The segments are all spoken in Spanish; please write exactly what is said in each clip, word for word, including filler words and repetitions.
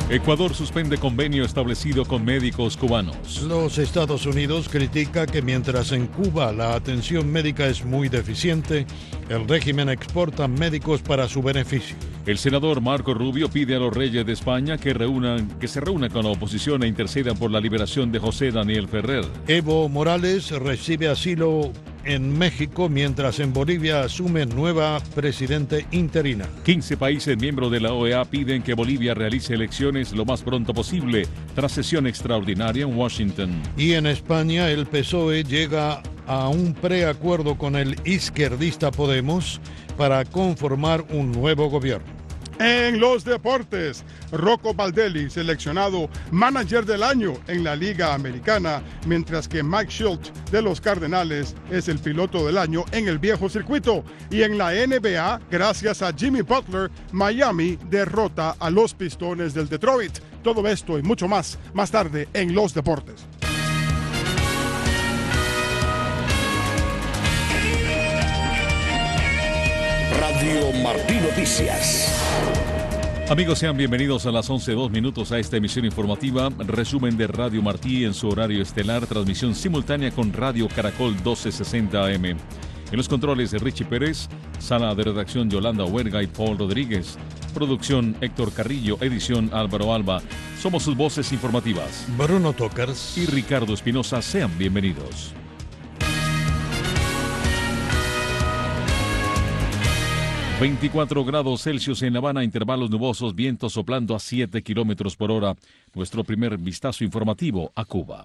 Ecuador suspende convenio establecido con médicos cubanos. Los Estados Unidos critica que mientras en Cuba la atención médica es muy deficiente, el régimen exporta médicos para su beneficio. El senador Marco Rubio pide a los reyes de España que, reúnan, que se reúnan con la oposición e intercedan por la liberación de José Daniel Ferrer. Evo Morales recibe asilo en México, mientras en Bolivia asume nueva presidente interina. quince países miembros de la O E A piden que Bolivia realice elecciones lo más pronto posible, tras sesión extraordinaria en Washington. Y en España, el P S O E llega a un preacuerdo con el izquierdista Podemos para conformar un nuevo gobierno. En los deportes, Rocco Baldelli seleccionado manager del año en la Liga Americana, mientras que Mike Shildt de los Cardenales es el piloto del año en el viejo circuito. Y en la N B A, gracias a Jimmy Butler, Miami derrota a los Pistones del Detroit. Todo esto y mucho más, más tarde en los deportes. Radio Martí Noticias. Amigos, sean bienvenidos a las once dos minutos a esta emisión informativa, resumen de Radio Martí en su horario estelar, transmisión simultánea con Radio Caracol doce sesenta A M. En los controles de Richie Pérez, sala de redacción Yolanda Huerga y Paul Rodríguez, producción Héctor Carrillo, edición Álvaro Alba. Somos sus voces informativas, Bruno Tokars y Ricardo Espinosa. Sean bienvenidos. veinticuatro grados Celsius en La Habana, intervalos nubosos, vientos soplando a siete kilómetros por hora. Nuestro primer vistazo informativo a Cuba.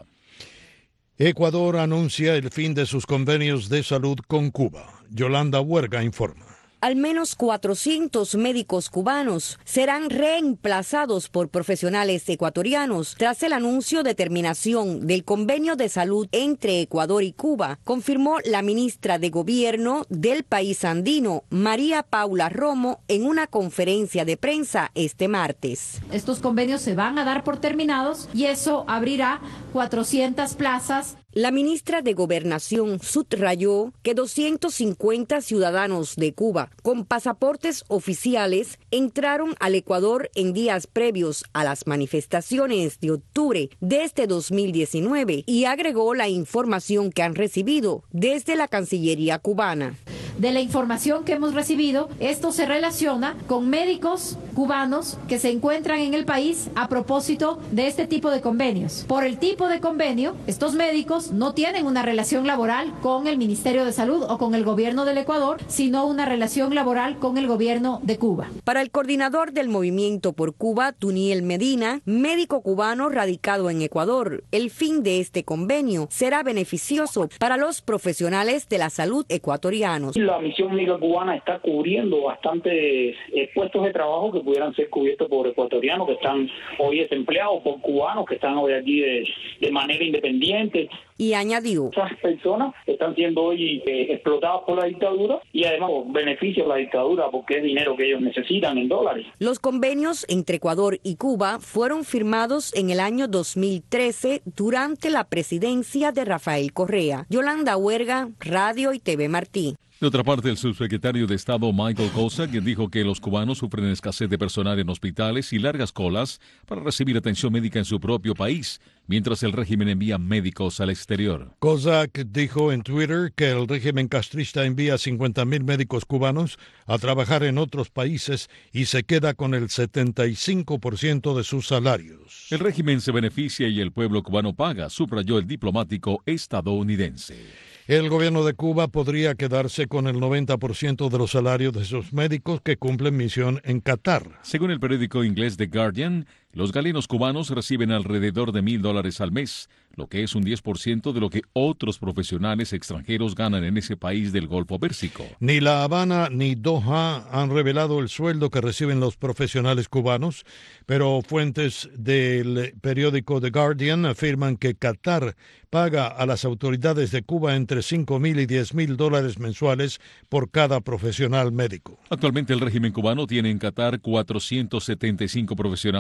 Ecuador anuncia el fin de sus convenios de salud con Cuba. Yolanda Huerga informa. Al menos cuatrocientos médicos cubanos serán reemplazados por profesionales ecuatorianos tras el anuncio de terminación del convenio de salud entre Ecuador y Cuba, confirmó la ministra de Gobierno del país andino, María Paula Romo, en una conferencia de prensa este martes. Estos convenios se van a dar por terminados y eso abrirá cuatrocientas plazas. La ministra de Gobernación subrayó que doscientos cincuenta ciudadanos de Cuba con pasaportes oficiales entraron al Ecuador en días previos a las manifestaciones de octubre de este dos mil diecinueve y agregó la información que han recibido desde la Cancillería cubana. De la información que hemos recibido, esto se relaciona con médicos cubanos que se encuentran en el país a propósito de este tipo de convenios. Por el tipo de convenio, estos médicos no tienen una relación laboral con el Ministerio de Salud o con el gobierno del Ecuador, sino una relación laboral con el gobierno de Cuba. Para el coordinador del Movimiento por Cuba, Tuniel Medina, médico cubano radicado en Ecuador, el fin de este convenio será beneficioso para los profesionales de la salud ecuatorianos. La misión médica cubana está cubriendo bastantes eh, puestos de trabajo que pudieran ser cubiertos por ecuatorianos que están hoy desempleados, por cubanos que están hoy aquí de, de manera independiente. Y añadió: esas personas están siendo hoy eh, explotadas por la dictadura y además benefician la dictadura porque es dinero que ellos necesitan en dólares. Los convenios entre Ecuador y Cuba fueron firmados en el año dos mil trece durante la presidencia de Rafael Correa. Yolanda Huerga, Radio y T V Martí. De otra parte, el subsecretario de Estado Michael Cosa, quien dijo que los cubanos sufren escasez de personal en hospitales y largas colas para recibir atención médica en su propio país, mientras el régimen envía médicos al exterior. Kozak dijo en Twitter que el régimen castrista envía cincuenta mil médicos cubanos a trabajar en otros países y se queda con el setenta y cinco por ciento de sus salarios. El régimen se beneficia y el pueblo cubano paga, subrayó el diplomático estadounidense. El gobierno de Cuba podría quedarse con el noventa por ciento de los salarios de sus médicos que cumplen misión en Qatar. Según el periódico inglés The Guardian, los galenos cubanos reciben alrededor de mil dólares al mes, lo que es un diez por ciento de lo que otros profesionales extranjeros ganan en ese país del Golfo Pérsico. Ni La Habana ni Doha han revelado el sueldo que reciben los profesionales cubanos, pero fuentes del periódico The Guardian afirman que Qatar paga a las autoridades de Cuba entre cinco mil y diez mil dólares mensuales por cada profesional médico. Actualmente el régimen cubano tiene en Qatar cuatrocientos setenta y cinco profesionales, entre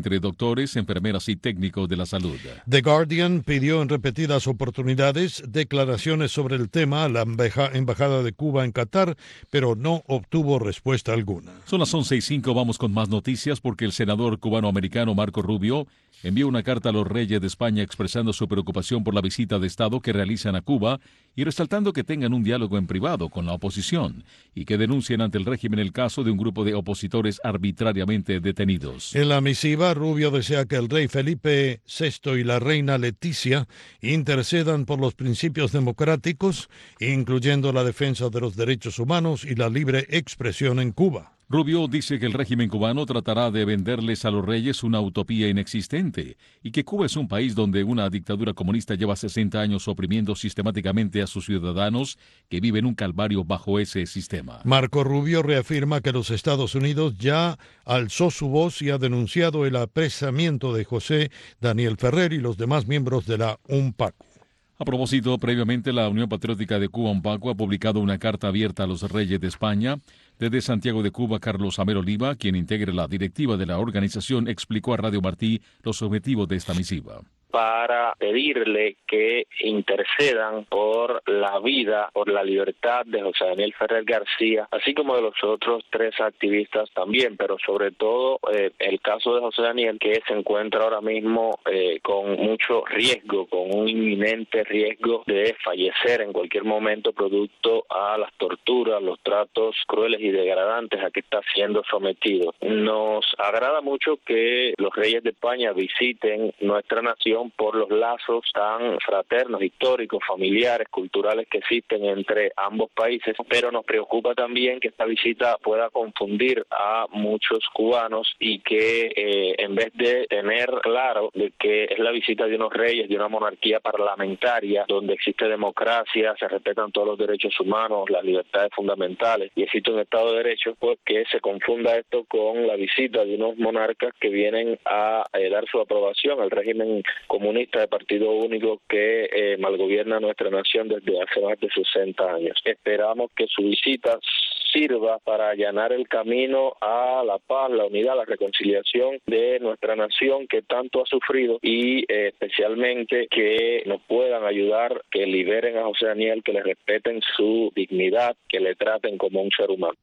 entre doctores, enfermeras y técnicos de la salud. The Guardian pidió en repetidas oportunidades declaraciones sobre el tema a la Embajada de Cuba en Qatar, pero no obtuvo respuesta alguna. Son las once y cinco, vamos con más noticias porque el senador cubano-americano Marco Rubio envió una carta a los reyes de España expresando su preocupación por la visita de Estado que realizan a Cuba y resaltando que tengan un diálogo en privado con la oposición y que denuncien ante el régimen el caso de un grupo de opositores arbitrariamente detenidos. En la misiva, Rubio desea que el rey Felipe sexto y la reina Leticia intercedan por los principios democráticos, incluyendo la defensa de los derechos humanos y la libre expresión en Cuba. Rubio dice que el régimen cubano tratará de venderles a los reyes una utopía inexistente y que Cuba es un país donde una dictadura comunista lleva sesenta años oprimiendo sistemáticamente a sus ciudadanos que viven un calvario bajo ese sistema. Marco Rubio reafirma que los Estados Unidos ya alzó su voz y ha denunciado el apresamiento de José Daniel Ferrer y los demás miembros de la UNPACU. A propósito, previamente la Unión Patriótica de Cuba, UNPACU, ha publicado una carta abierta a los reyes de España. Desde Santiago de Cuba, Carlos Amero Oliva, quien integra la directiva de la organización, explicó a Radio Martí los objetivos de esta misiva. Para pedirle que intercedan por la vida, por la libertad de José Daniel Ferrer García, así como de los otros tres activistas también, pero sobre todo eh, el caso de José Daniel, que se encuentra ahora mismo eh, con mucho riesgo, con un inminente riesgo de fallecer en cualquier momento producto a las torturas, los tratos crueles y degradantes a que está siendo sometido. Nos agrada mucho que los reyes de España visiten nuestra nación por los lazos tan fraternos, históricos, familiares, culturales que existen entre ambos países, pero nos preocupa también que esta visita pueda confundir a muchos cubanos y que eh, en vez de tener claro de que es la visita de unos reyes, de una monarquía parlamentaria, donde existe democracia, se respetan todos los derechos humanos, las libertades fundamentales y existe un Estado de Derecho, pues que se confunda esto con la visita de unos monarcas que vienen a eh, dar su aprobación al régimen comunista de partido único que eh, malgobierna nuestra nación desde hace más de sesenta años. Esperamos que su visita sirva para allanar el camino a la paz, la unidad, la reconciliación de nuestra nación que tanto ha sufrido y eh, especialmente que nos puedan ayudar, que liberen a José Daniel, que le respeten su dignidad, que le traten como un ser humano.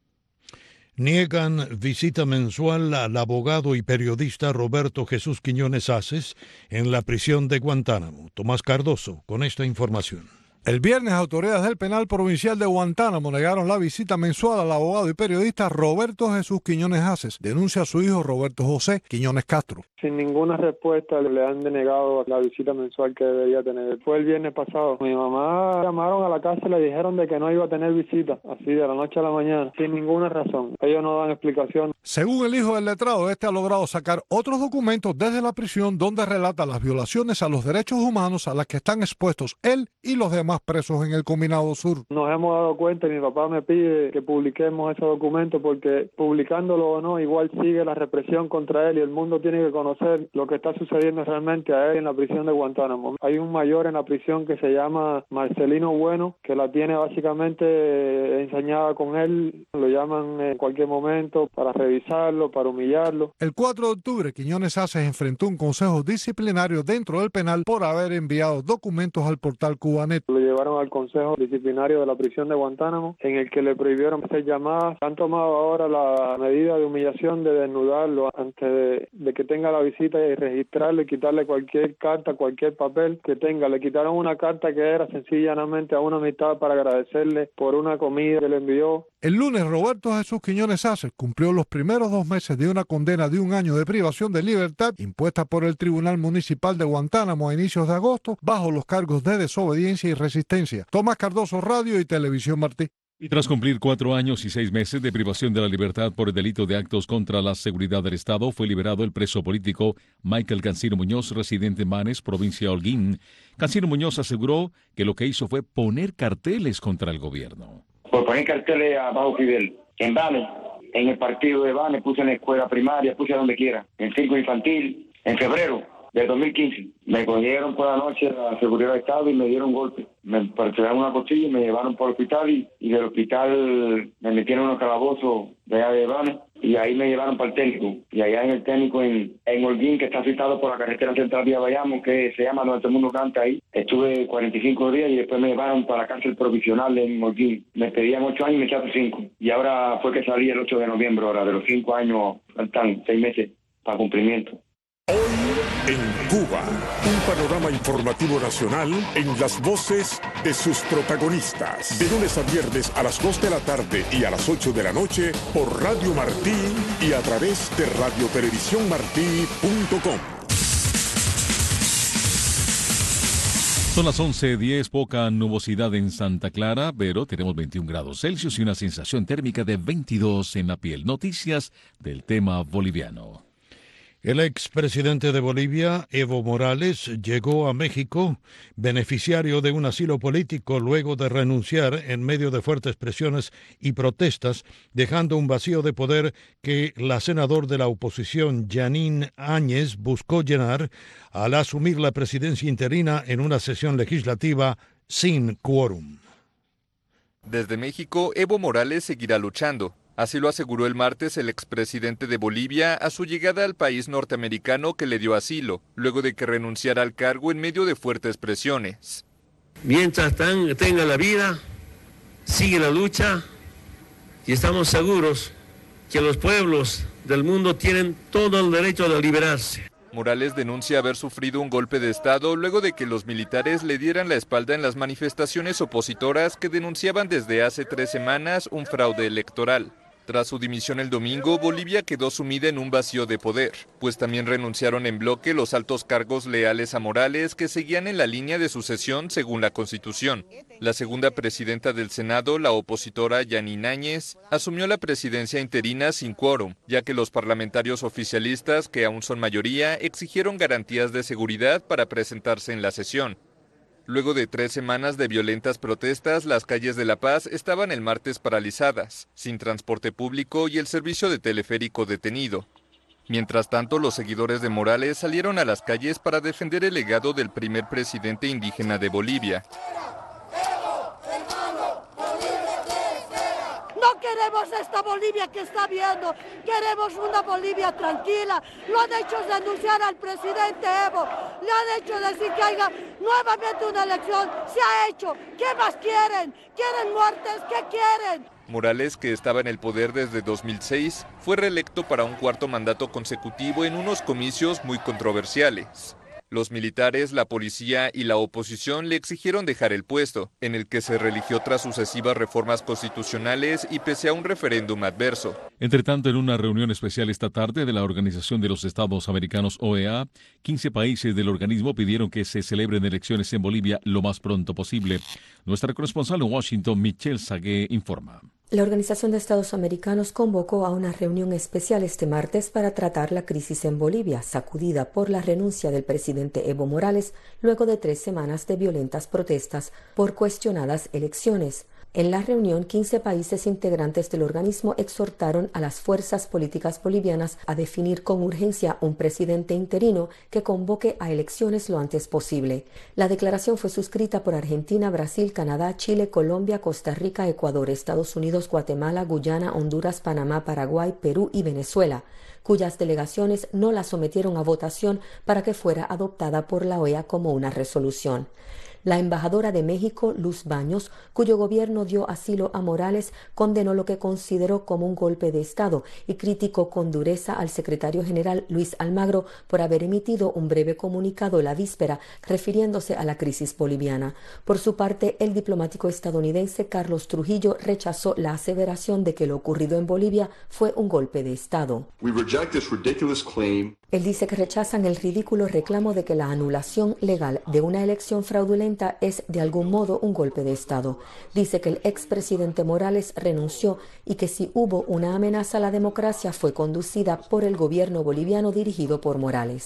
Niegan visita mensual al abogado y periodista Roberto Jesús Quiñones Aces en la prisión de Guantánamo. Tomás Cardoso con esta información. El viernes, autoridades del Penal Provincial de Guantánamo negaron la visita mensual al abogado y periodista Roberto Jesús Quiñones Aces. Denuncia a su hijo Roberto José Quiñones Castro. Sin ninguna respuesta le han denegado la visita mensual que debería tener. Fue el viernes pasado. Mi mamá llamaron a la casa y le dijeron de que no iba a tener visita, así de la noche a la mañana, sin ninguna razón. Ellos no dan explicación. Según el hijo del letrado, este ha logrado sacar otros documentos desde la prisión donde relata las violaciones a los derechos humanos a las que están expuestos él y los demás presos en el Combinado Sur. Nos hemos dado cuenta y mi papá me pide que publiquemos ese documento porque publicándolo o no, igual sigue la represión contra él y el mundo tiene que conocer lo que está sucediendo realmente a él en la prisión de Guantánamo. Hay un mayor en la prisión que se llama Marcelino Bueno, que la tiene básicamente ensañada con él. Lo llaman en cualquier momento para revisarlo, para humillarlo. El cuatro de octubre, Quiñones Aces enfrentó un consejo disciplinario dentro del penal por haber enviado documentos al portal Cubanet. Lo llevaron al consejo disciplinario de la prisión de Guantánamo, en el que le prohibieron hacer llamadas. Han tomado ahora la medida de humillación de desnudarlo antes de, de que tenga la visita y registrarlo y quitarle cualquier carta, cualquier papel que tenga. Le quitaron una carta que era sencillamente a una amistad para agradecerle por una comida que le envió. El lunes, Roberto Jesús Quiñones Aces cumplió los primeros dos meses de una condena de un año de privación de libertad impuesta por el Tribunal Municipal de Guantánamo a inicios de agosto bajo los cargos de desobediencia y resistencia. Tomás Cardoso, Radio y Televisión Martí. Y tras cumplir cuatro años y seis meses de privación de la libertad por el delito de actos contra la seguridad del Estado, fue liberado el preso político Michael Cancino Muñoz, residente en Manes, provincia de Holguín. Cancino Muñoz aseguró que lo que hizo fue poner carteles contra el gobierno. Por poner carteles a Bajo Fidel, en Banes, en el partido de Banes, puse en la escuela primaria, puse donde quiera, en circo infantil, en febrero de dos mil quince. Me cogieron por la noche a la seguridad del Estado y me dieron un golpe. Me partieron una costilla y me llevaron por el hospital y, y del hospital me metieron en un calabozo de allá de Banes y ahí me llevaron para el técnico. Y allá en el técnico, en, en Holguín, que está citado por la carretera central de Bayamo, que se llama donde todo el mundo canta ahí, estuve cuarenta y cinco días y después me llevaron para la cárcel provisional en Holguín. Me pedían ocho años y me echaron cinco. Y ahora fue que salí el ocho de noviembre, ahora de los cinco años, faltan seis meses para cumplimiento. Hoy en Cuba, un panorama informativo nacional en las voces de sus protagonistas. De lunes a viernes a las dos de la tarde y a las ocho de la noche por Radio Martí y a través de radio televisión martí punto com. Son las once diez, poca nubosidad en Santa Clara, pero tenemos veintiún grados Celsius y una sensación térmica de veintidós en la piel. Noticias del tema boliviano. El expresidente de Bolivia, Evo Morales, llegó a México beneficiario de un asilo político luego de renunciar en medio de fuertes presiones y protestas, dejando un vacío de poder que la senadora de la oposición, Yanine Áñez, buscó llenar al asumir la presidencia interina en una sesión legislativa sin quórum. Desde México, Evo Morales seguirá luchando. Así lo aseguró el martes el expresidente de Bolivia a su llegada al país norteamericano que le dio asilo, luego de que renunciara al cargo en medio de fuertes presiones. Mientras tan, tenga la vida, sigue la lucha y estamos seguros que los pueblos del mundo tienen todo el derecho de liberarse. Morales denuncia haber sufrido un golpe de Estado luego de que los militares le dieran la espalda en las manifestaciones opositoras que denunciaban desde hace tres semanas un fraude electoral. Tras su dimisión el domingo, Bolivia quedó sumida en un vacío de poder, pues también renunciaron en bloque los altos cargos leales a Morales que seguían en la línea de sucesión según la Constitución. La segunda presidenta del Senado, la opositora Yanine Áñez, asumió la presidencia interina sin quórum, ya que los parlamentarios oficialistas, que aún son mayoría, exigieron garantías de seguridad para presentarse en la sesión. Luego de tres semanas de violentas protestas, las calles de La Paz estaban el martes paralizadas, sin transporte público y el servicio de teleférico detenido. Mientras tanto, los seguidores de Morales salieron a las calles para defender el legado del primer presidente indígena de Bolivia. No queremos esta Bolivia que está viendo, queremos una Bolivia tranquila. Lo han hecho denunciar al presidente Evo, le han hecho decir que haya nuevamente una elección, se ha hecho. ¿Qué más quieren? ¿Quieren muertes? ¿Qué quieren? Morales, que estaba en el poder desde dos mil seis, fue reelecto para un cuarto mandato consecutivo en unos comicios muy controversiales. Los militares, la policía y la oposición le exigieron dejar el puesto, en el que se religió tras sucesivas reformas constitucionales y pese a un referéndum adverso. Entre tanto, en una reunión especial esta tarde de la Organización de los Estados Americanos, O E A, quince países del organismo pidieron que se celebren elecciones en Bolivia lo más pronto posible. Nuestra corresponsal en Washington, Michelle Sagué, informa. La Organización de Estados Americanos convocó a una reunión especial este martes para tratar la crisis en Bolivia, sacudida por la renuncia del presidente Evo Morales luego de tres semanas de violentas protestas por cuestionadas elecciones. En la reunión, quince países integrantes del organismo exhortaron a las fuerzas políticas bolivianas a definir con urgencia un presidente interino que convoque a elecciones lo antes posible. La declaración fue suscrita por Argentina, Brasil, Canadá, Chile, Colombia, Costa Rica, Ecuador, Estados Unidos, Guatemala, Guyana, Honduras, Panamá, Paraguay, Perú y Venezuela, cuyas delegaciones no la sometieron a votación para que fuera adoptada por la O E A como una resolución. La embajadora de México, Luz Baños, cuyo gobierno dio asilo a Morales, condenó lo que consideró como un golpe de Estado y criticó con dureza al secretario general Luis Almagro por haber emitido un breve comunicado la víspera refiriéndose a la crisis boliviana. Por su parte, el diplomático estadounidense Carlos Trujillo rechazó la aseveración de que lo ocurrido en Bolivia fue un golpe de Estado. We reject this ridiculous claim. Él dice que rechazan el ridículo reclamo de que la anulación legal de una elección fraudulenta es de algún modo un golpe de Estado. Dice que el expresidente Morales renunció y que si hubo una amenaza a la democracia fue conducida por el gobierno boliviano dirigido por Morales.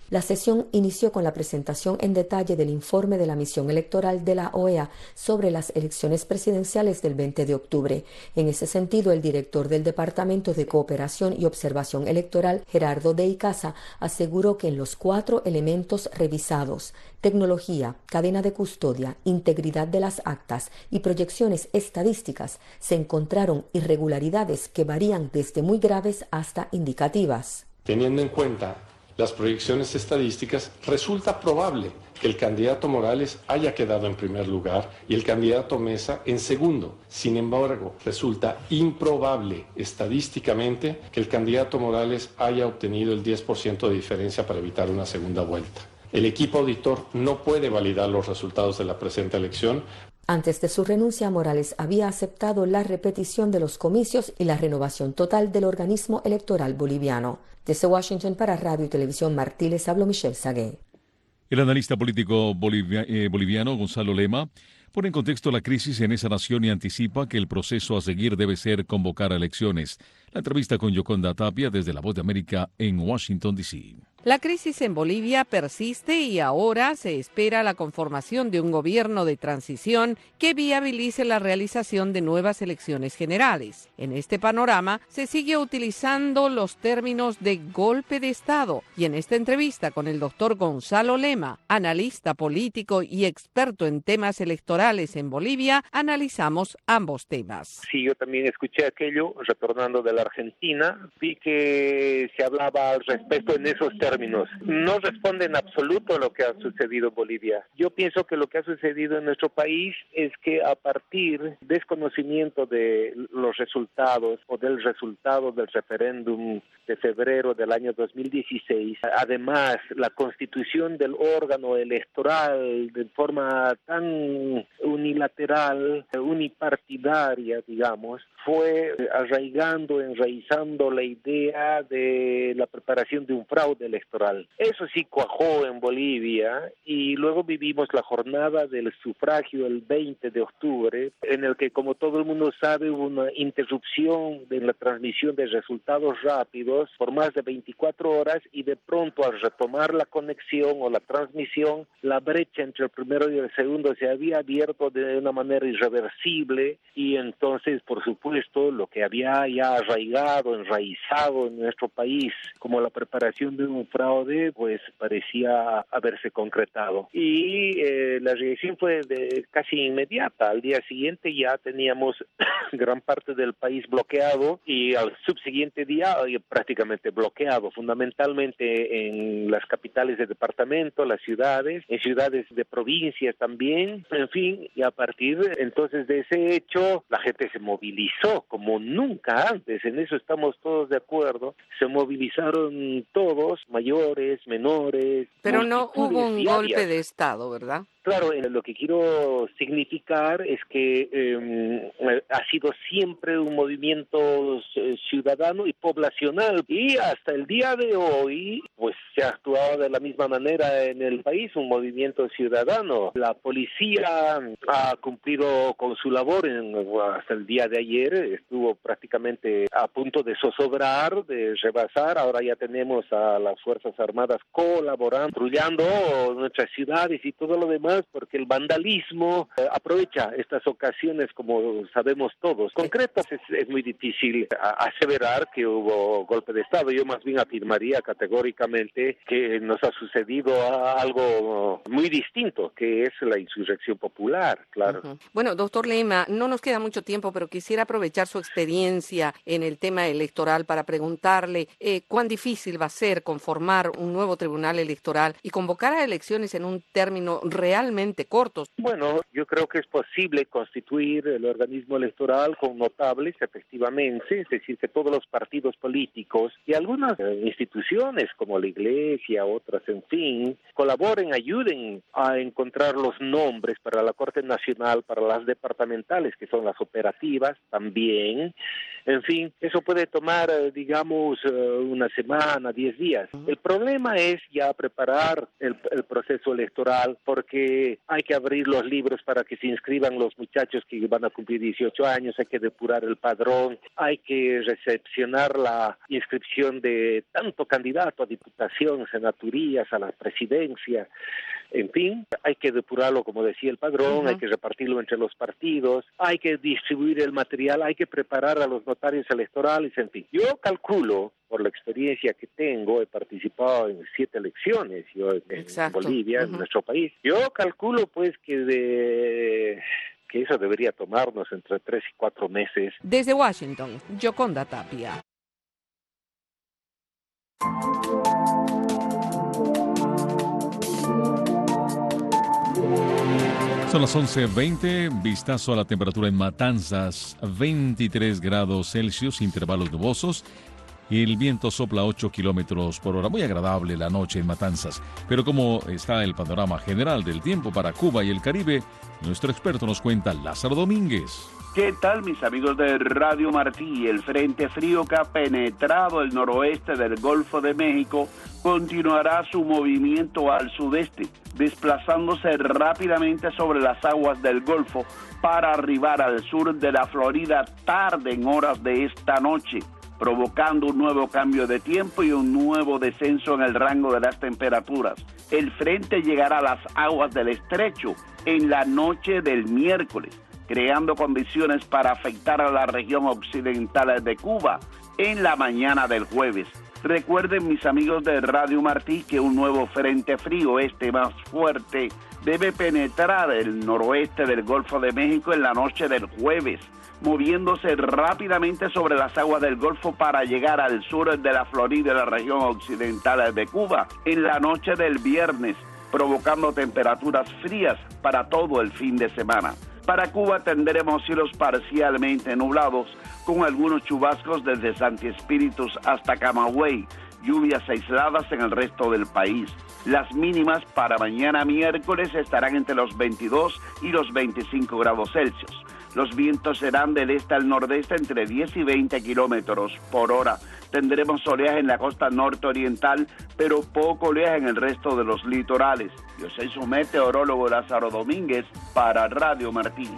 La sesión inició con la presentación en detalle del informe de la misión electoral de la O E A sobre las elecciones presidenciales del veinte de octubre. En ese sentido, el director del Departamento de Cooperación y Observación Electoral, Gerardo de Icaza, aseguró que en los cuatro elementos revisados, tecnología, cadena de custodia, integridad de las actas y proyecciones estadísticas, se encontraron irregularidades que varían desde muy graves hasta indicativas. Teniendo en cuenta las proyecciones estadísticas, resulta probable que el candidato Morales haya quedado en primer lugar y el candidato Mesa en segundo. Sin embargo, resulta improbable estadísticamente que el candidato Morales haya obtenido el diez por ciento de diferencia para evitar una segunda vuelta. El equipo auditor no puede validar los resultados de la presente elección. Antes de su renuncia, Morales había aceptado la repetición de los comicios y la renovación total del organismo electoral boliviano. Desde Washington para Radio y Televisión Martí les habló Michelle Sagué. El analista político bolivia, eh, boliviano Gonzalo Lema pone en contexto la crisis en esa nación y anticipa que el proceso a seguir debe ser convocar a elecciones. La entrevista con Yoconda Tapia desde La Voz de América en Washington, D C La crisis en Bolivia persiste y ahora se espera la conformación de un gobierno de transición que viabilice la realización de nuevas elecciones generales. En este panorama se sigue utilizando los términos de golpe de Estado y en esta entrevista con el doctor Gonzalo Lema, analista político y experto en temas electorales en Bolivia, analizamos ambos temas. Sí, yo también escuché aquello, retornando de la Argentina, vi que se hablaba al respecto en esos términos. No responde en absoluto a lo que ha sucedido en Bolivia. Yo pienso que lo que ha sucedido en nuestro país es que a partir del desconocimiento de los resultados o del resultado del referéndum de febrero del año dos mil dieciséis, además la constitución del órgano electoral de forma tan unilateral, unipartidaria, digamos, fue arraigando, enraizando la idea de la preparación de un fraude electoral. Eso sí cuajó en Bolivia y luego vivimos la jornada del sufragio el veinte de octubre, en el que, como todo el mundo sabe, hubo una interrupción de la transmisión de resultados rápidos por más de veinticuatro horas y de pronto al retomar la conexión o la transmisión, la brecha entre el primero y el segundo se había abierto de una manera irreversible y entonces, por supuesto, lo que había ya arraigado, enraizado en nuestro país como la preparación de un fraude, pues parecía haberse concretado. Y eh, la reacción fue de casi inmediata. Al día siguiente ya teníamos gran parte del país bloqueado y al subsiguiente día eh, prácticamente bloqueado, fundamentalmente en las capitales de departamento, las ciudades, en ciudades de provincias también, en fin, y a partir entonces de ese hecho la gente se movilizó como nunca antes, en eso estamos todos de acuerdo, se movilizaron todos, mayores, menores. Pero no hubo un diarias. golpe de Estado, ¿verdad? Claro, lo que quiero significar es que eh, ha sido siempre un movimiento ciudadano y poblacional y hasta el día de hoy pues se ha actuado de la misma manera en el país, un movimiento ciudadano. La policía ha cumplido con su labor en, hasta el día de ayer, estuvo prácticamente a punto de zozobrar, de rebasar. Ahora ya tenemos a las Fuerzas Armadas colaborando, patrullando nuestras ciudades y todo lo demás, porque el vandalismo eh, aprovecha estas ocasiones, como sabemos todos. Concretos es, es muy difícil a, aseverar que hubo golpe de Estado. Yo más bien afirmaría categóricamente que nos ha sucedido a algo muy distinto, que es la insurrección popular, claro. Uh-huh. Bueno, doctor Lema, no nos queda mucho tiempo, pero quisiera aprovechar su experiencia en el tema electoral para preguntarle eh, cuán difícil va a ser conformar un nuevo tribunal electoral y convocar a elecciones en un término realmente cortos. Bueno, yo creo que es posible constituir el organismo electoral con notables, efectivamente, es decir, que todos los partidos políticos y algunas eh, instituciones como la Iglesia, otras, en fin, colaboren, ayuden a encontrar los nombres para la Corte Nacional, para las departamentales, que son las operativas también. En fin, eso puede tomar, digamos, una semana, diez días. El problema es ya preparar el, el proceso electoral, porque hay que abrir los libros para que se inscriban los muchachos que van a cumplir dieciocho años, hay que depurar el padrón, hay que recepcionar la inscripción de tanto candidato a diputación, senaturías, a la presidencia. En fin, hay que depurarlo, como decía el padrón, uh-huh. hay que repartirlo entre los partidos, hay que distribuir el material, hay que preparar a los notarios electorales, en fin. Yo calculo, por la experiencia que tengo, he participado en siete elecciones yo en Exacto. Bolivia, uh-huh. en nuestro país. Yo calculo pues que de... que eso debería tomarnos entre tres y cuatro meses. Desde Washington, Yoconda Tapia. Son las once veinte, vistazo a la temperatura en Matanzas, veintitrés grados Celsius, intervalos nubosos, y el viento sopla ocho kilómetros por hora. Muy agradable la noche en Matanzas. Pero ¿cómo está el panorama general del tiempo para Cuba y el Caribe? Nuestro experto nos cuenta, Lázaro Domínguez. ¿Qué tal, mis amigos de Radio Martí? El frente frío que ha penetrado el noroeste del Golfo de México continuará su movimiento al sudeste, desplazándose rápidamente sobre las aguas del Golfo para arribar al sur de la Florida tarde en horas de esta noche, provocando un nuevo cambio de tiempo y un nuevo descenso en el rango de las temperaturas. El frente llegará a las aguas del estrecho en la noche del miércoles, creando condiciones para afectar a la región occidental de Cuba en la mañana del jueves. Recuerden, mis amigos de Radio Martí, que un nuevo frente frío, este más fuerte, debe penetrar el noroeste del Golfo de México en la noche del jueves, moviéndose rápidamente sobre las aguas del Golfo para llegar al sur de la Florida y la región occidental de Cuba en la noche del viernes, provocando temperaturas frías para todo el fin de semana. Para Cuba tendremos cielos parcialmente nublados, con algunos chubascos desde Santi Espíritus hasta Camagüey, lluvias aisladas en el resto del país. Las mínimas para mañana miércoles estarán entre los veintidós y los veinticinco grados Celsius. Los vientos serán del este al nordeste entre diez y veinte kilómetros por hora. Tendremos oleaje en la costa norte-oriental, pero poco oleaje en el resto de los litorales. Yo soy su meteorólogo Lázaro Domínguez para Radio Martí.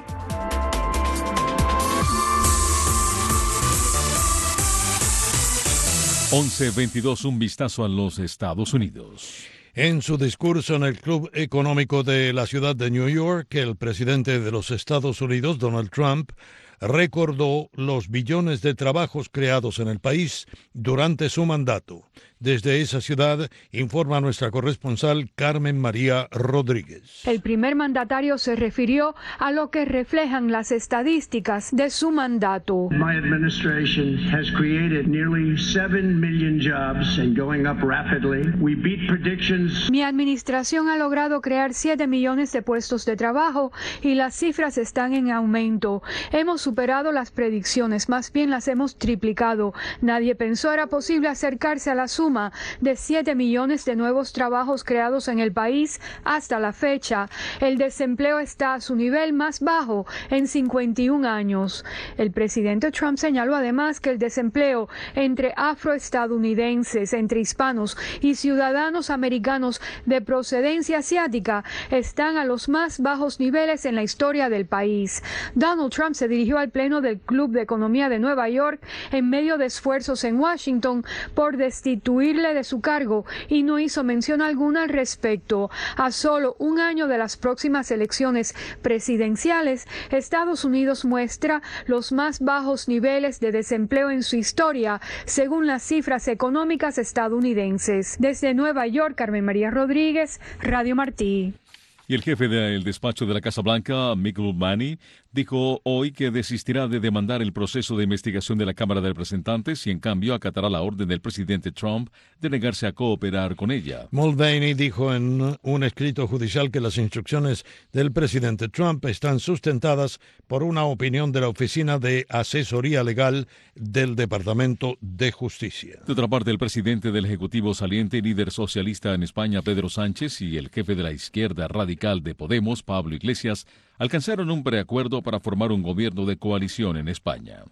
once veintidós, un vistazo a los Estados Unidos. En su discurso en el Club Económico de la ciudad de New York, el presidente de los Estados Unidos, Donald Trump, recordó los billones de trabajos creados en el país durante su mandato. Desde esa ciudad informa nuestra corresponsal Carmen María Rodríguez. El primer mandatario se refirió a lo que reflejan las estadísticas de su mandato. My administration has created nearly seven million jobs and going up rapidly. We beat predictions. Mi administración ha logrado crear siete millones de puestos de trabajo y las cifras están en aumento. Hemos superado las predicciones, más bien las hemos triplicado. Nadie pensó era posible acercarse a la suma de siete millones de nuevos trabajos creados en el país hasta la fecha. El desempleo está a su nivel más bajo en cincuenta y un años. El presidente Trump señaló además que el desempleo entre afroestadounidenses, entre hispanos y ciudadanos americanos de procedencia asiática están a los más bajos niveles en la historia del país. Donald Trump se dirigió al pleno del Club de Economía de Nueva York en medio de esfuerzos en Washington por destituirle de su cargo y no hizo mención alguna al respecto. A solo un año de las próximas elecciones presidenciales, Estados Unidos muestra los más bajos niveles de desempleo en su historia, según las cifras económicas estadounidenses. Desde Nueva York, Carmen María Rodríguez, Radio Martí. Y el jefe del despacho de la Casa Blanca, Mick Mulvaney, dijo hoy que desistirá de demandar el proceso de investigación de la Cámara de Representantes y en cambio acatará la orden del presidente Trump de negarse a cooperar con ella. Mulvaney dijo en un escrito judicial que las instrucciones del presidente Trump están sustentadas por una opinión de la Oficina de Asesoría Legal del Departamento de Justicia. De otra parte, el presidente del Ejecutivo saliente y líder socialista en España, Pedro Sánchez, y el jefe de la izquierda radical de Podemos, Pablo Iglesias, alcanzaron un preacuerdo para formar un gobierno de coalición en España.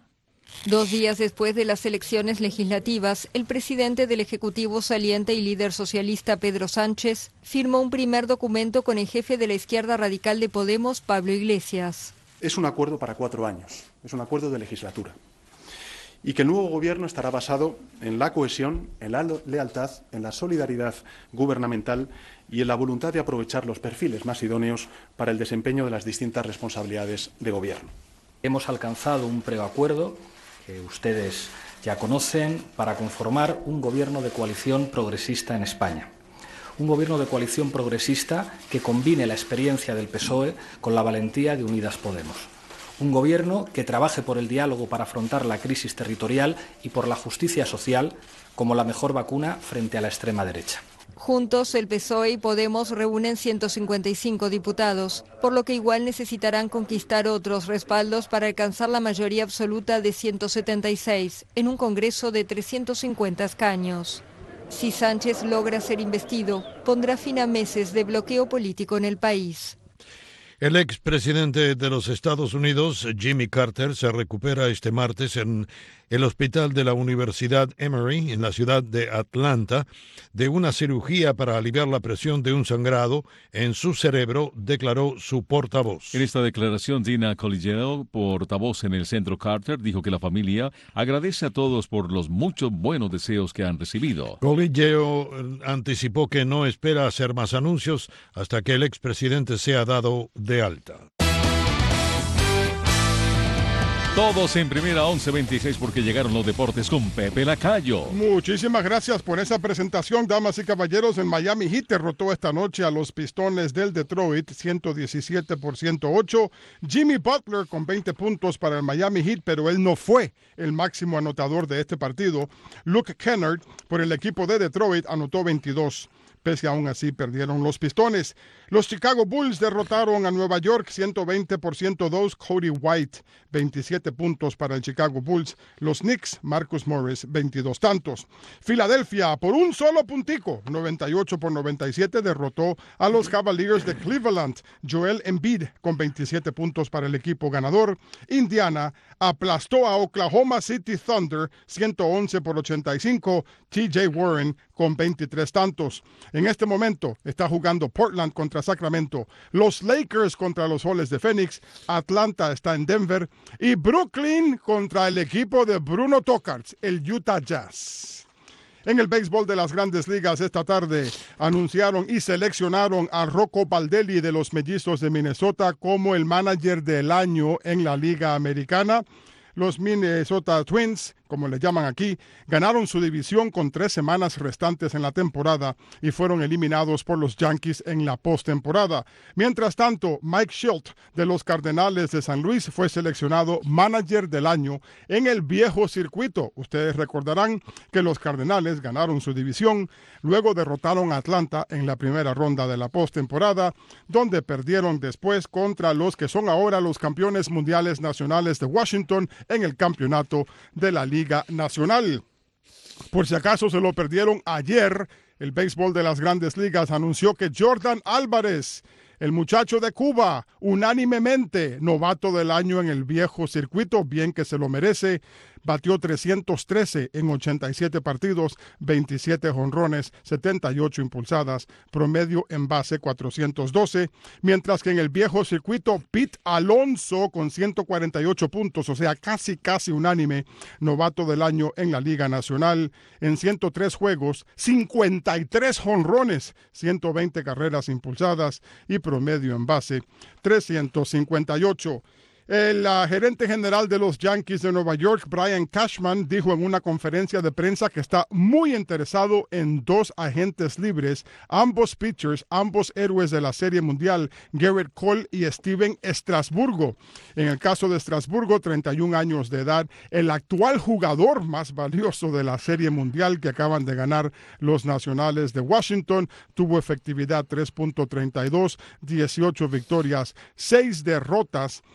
Dos días después de las elecciones legislativas, el presidente del Ejecutivo saliente y líder socialista Pedro Sánchez firmó un primer documento con el jefe de la izquierda radical de Podemos, Pablo Iglesias. Es un acuerdo para cuatro años, es un acuerdo de legislatura. Y que el nuevo gobierno estará basado en la cohesión, en la lealtad, en la solidaridad gubernamental y en la voluntad de aprovechar los perfiles más idóneos para el desempeño de las distintas responsabilidades de gobierno. Hemos alcanzado un preacuerdo que ustedes ya conocen para conformar un gobierno de coalición progresista en España. Un gobierno de coalición progresista que combine la experiencia del P S O E con la valentía de Unidas Podemos. Un gobierno que trabaje por el diálogo para afrontar la crisis territorial y por la justicia social como la mejor vacuna frente a la extrema derecha. Juntos, el P S O E y Podemos reúnen ciento cincuenta y cinco diputados, por lo que igual necesitarán conquistar otros respaldos para alcanzar la mayoría absoluta de ciento setenta y seis en un Congreso de trescientos cincuenta escaños. Si Sánchez logra ser investido, pondrá fin a meses de bloqueo político en el país. El expresidente de los Estados Unidos, Jimmy Carter, se recupera este martes en el hospital de la Universidad Emory, en la ciudad de Atlanta, de una cirugía para aliviar la presión de un sangrado en su cerebro, declaró su portavoz. En esta declaración, Dina Coliggio, portavoz en el Centro Carter, dijo que la familia agradece a todos por los muchos buenos deseos que han recibido. Coliggio anticipó que no espera hacer más anuncios hasta que el expresidente sea dado de alta. Todos en primera once veintiséis porque llegaron los deportes con Pepe Lacayo. Muchísimas gracias por esa presentación, damas y caballeros. En Miami Heat derrotó esta noche a los Pistones del Detroit ciento diecisiete por ciento ocho. Jimmy Butler con veinte puntos para el Miami Heat, pero él no fue el máximo anotador de este partido. Luke Kennard por el equipo de Detroit anotó veintidós. Pese aún así perdieron los Pistones. Los Chicago Bulls derrotaron a Nueva York ciento veinte por ciento dos. Cody White, veintisiete puntos para el Chicago Bulls. Los Knicks, Marcus Morris, veintidós tantos. Filadelfia, por un solo puntico, noventa y ocho por noventa y siete, derrotó a los Cavaliers de Cleveland. Joel Embiid con veintisiete puntos para el equipo ganador. Indiana aplastó a Oklahoma City Thunder ciento once por ochenta y cinco. T J Warren con veintitrés tantos. En este momento está jugando Portland contra Sacramento, los Lakers contra los Soles de Phoenix, Atlanta está en Denver y Brooklyn contra el equipo de Bruno Tokarz, el Utah Jazz. En el béisbol de las Grandes Ligas esta tarde anunciaron y seleccionaron a Rocco Baldelli de los Mellizos de Minnesota como el manager del año en la Liga Americana. Los Minnesota Twins, como le llaman aquí, ganaron su división con tres semanas restantes en la temporada y fueron eliminados por los Yankees en la postemporada. Mientras tanto, Mike Shildt de los Cardenales de San Luis fue seleccionado manager del año en el viejo circuito. Ustedes recordarán que los Cardenales ganaron su división, luego derrotaron a Atlanta en la primera ronda de la postemporada, donde perdieron después contra los que son ahora los campeones mundiales nacionales de Washington en el campeonato de la Liga Nacional. Por si acaso se lo perdieron ayer, el béisbol de las Grandes Ligas anunció que Jordan Álvarez, el muchacho de Cuba, unánimemente novato del año en el viejo circuito, bien que se lo merece, batió trescientos trece en ochenta y siete partidos, veintisiete jonrones, setenta y ocho impulsadas, promedio en base cuatrocientos doce, mientras que en el viejo circuito Pete Alonso con ciento cuarenta y ocho puntos, o sea, casi casi unánime, novato del año en la Liga Nacional, en ciento tres juegos, cincuenta y tres jonrones, ciento veinte carreras impulsadas y promedio en base trescientos cincuenta y ocho. El uh, gerente general de los Yankees de Nueva York, Brian Cashman, dijo en una conferencia de prensa que está muy interesado en dos agentes libres, ambos pitchers, ambos héroes de la Serie Mundial, Gerrit Cole y Steven Strasburgo. En el caso de Strasburgo, treinta y un años de edad, el actual jugador más valioso de la Serie Mundial que acaban de ganar los Nacionales de Washington, tuvo efectividad tres punto treinta y dos, dieciocho victorias, seis derrotas en la